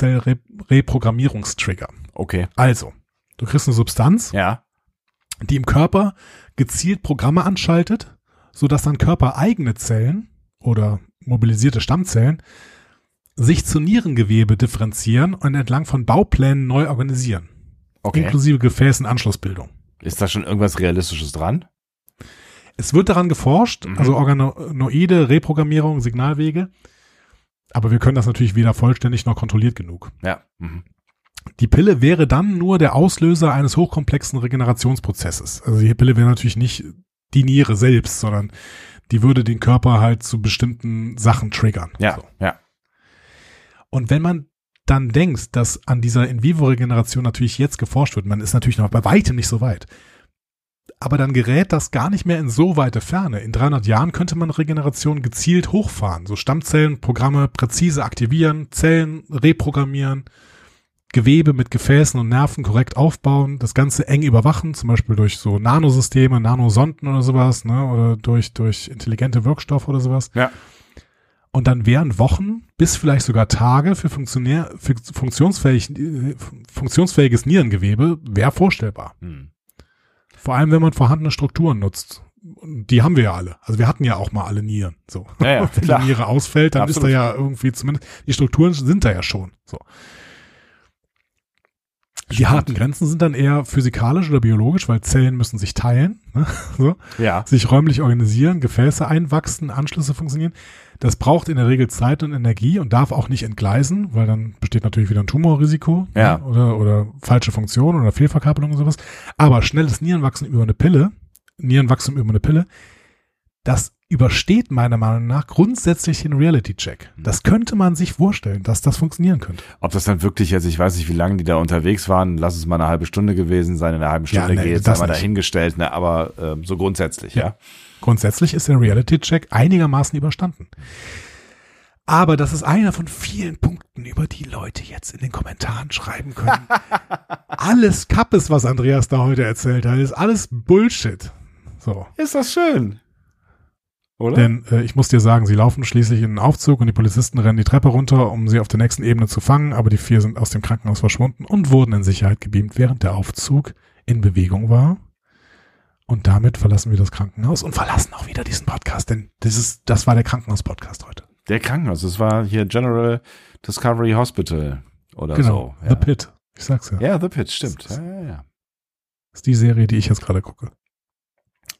Stammzell-Reprogrammierungstrigger. Okay. Also, du kriegst eine Substanz, die im Körper gezielt Programme anschaltet, sodass dann körpereigene Zellen oder mobilisierte Stammzellen sich zu Nierengewebe differenzieren und entlang von Bauplänen neu organisieren. Okay. Inklusive Gefäßenanschlussbildung. Ist da schon irgendwas Realistisches dran? Es wird daran geforscht, also Organoide, Reprogrammierung, Signalwege, aber wir können das natürlich weder vollständig noch kontrolliert genug. Ja. Mhm. Die Pille wäre dann nur der Auslöser eines hochkomplexen Regenerationsprozesses. Also die Pille wäre natürlich nicht die Niere selbst, sondern die würde den Körper halt zu bestimmten Sachen triggern. Ja, so. ja. Und wenn man dann denkt, dass an dieser In-vivo-Regeneration natürlich jetzt geforscht wird, man ist natürlich noch bei weitem nicht so weit, aber dann gerät das gar nicht mehr in so weite Ferne. In 300 Jahren könnte man Regeneration gezielt hochfahren, so Stammzellenprogramme präzise aktivieren, Zellen reprogrammieren, Gewebe mit Gefäßen und Nerven korrekt aufbauen, das Ganze eng überwachen, zum Beispiel durch so Nanosysteme, Nanosonden oder sowas, ne, oder durch intelligente Wirkstoffe oder sowas. Ja. Und dann wären Wochen bis vielleicht sogar Tage für funktionsfähiges Nierengewebe wäre vorstellbar. Hm. Vor allem, wenn man vorhandene Strukturen nutzt. Die haben wir ja alle. Also wir hatten ja auch mal alle Nieren. So. Ja, wenn klar. die Niere ausfällt, dann Absolut. ist da ja irgendwie zumindest, die Strukturen sind da ja schon. So. Die harten Grenzen sind dann eher physikalisch oder biologisch, weil Zellen müssen sich teilen, ne? So. Ja. Sich räumlich organisieren, Gefäße einwachsen, Anschlüsse funktionieren. Das braucht in der Regel Zeit und Energie und darf auch nicht entgleisen, weil dann besteht natürlich wieder ein Tumorrisiko, Ja. ne? oder falsche Funktionen oder Fehlverkabelung und sowas. Aber schnelles Nierenwachstum über eine Pille, das übersteht meiner Meinung nach grundsätzlich den Reality-Check. Das könnte man sich vorstellen, dass das funktionieren könnte. Ob das dann wirklich jetzt, ich weiß nicht, wie lange die da unterwegs waren, lass es mal eine halbe Stunde gewesen sein, in einer halben Stunde nee, geht es das einmal nicht. dahingestellt, ne, aber so grundsätzlich, ja. Grundsätzlich ist der Reality-Check einigermaßen überstanden. Aber das ist einer von vielen Punkten, über die Leute jetzt in den Kommentaren schreiben können. Alles Kappes, was Andreas da heute erzählt hat, ist alles Bullshit. So. Ist das schön. Oder? Denn ich muss dir sagen, sie laufen schließlich in einen Aufzug und die Polizisten rennen die Treppe runter, um sie auf der nächsten Ebene zu fangen, aber die 4 sind aus dem Krankenhaus verschwunden und wurden in Sicherheit gebeamt, während der Aufzug in Bewegung war. Und damit verlassen wir das Krankenhaus und verlassen auch wieder diesen Podcast, denn das war der Krankenhaus-Podcast heute. Der Krankenhaus, das war hier General Discovery Hospital oder Genau, so. Ja. The Pit. Ich sag's ja. Ja, The Pit, stimmt. Das Ja. ist die Serie, die ich jetzt gerade gucke.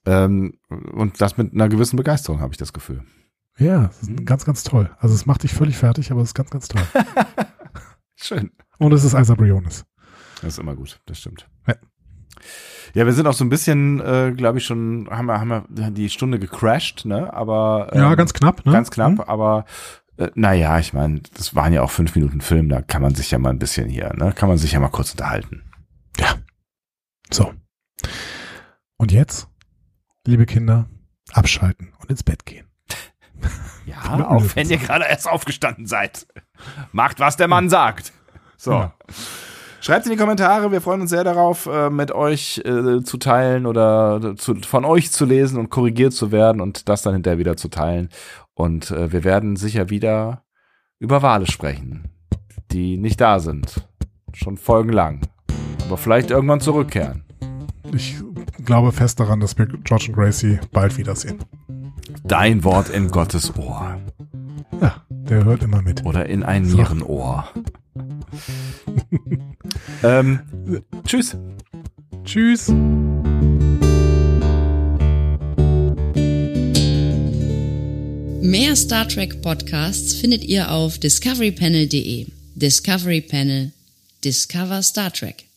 Und das mit einer gewissen Begeisterung, habe ich das Gefühl. Ja, das ist ganz, ganz toll. Also es macht dich völlig fertig, aber es ist ganz, ganz toll. Schön. Und es ist Isaac Briones. Das ist immer gut, das stimmt. Ja. Ja, wir sind auch so ein bisschen, glaube ich, schon, haben wir die Stunde gecrashed, ne? Aber ja, ganz knapp, ne? Ganz knapp, aber naja, ich meine, das waren ja auch 5 Minuten Film, da kann man sich ja mal ein bisschen hier, ne? Kann man sich ja mal kurz unterhalten. Ja. So. Und jetzt, liebe Kinder, abschalten und ins Bett gehen. Ja, auch wenn ihr gerade erst aufgestanden seid. Macht, was der Mann sagt. So. Ja. Schreibt in die Kommentare, wir freuen uns sehr darauf, mit euch zu teilen oder von euch zu lesen und korrigiert zu werden und das dann hinterher wieder zu teilen. Und wir werden sicher wieder über Wale sprechen, die nicht da sind. Schon folgenlang. Aber vielleicht irgendwann zurückkehren. Ich glaube fest daran, dass wir George und Gracie bald wiedersehen. Dein Wort in Gottes Ohr. Ja, der hört immer mit. Oder in ein Nierenohr. Tschüss. Tschüss. Mehr Star Trek Podcasts findet ihr auf discoverypanel.de. Discovery Panel. Discover Star Trek.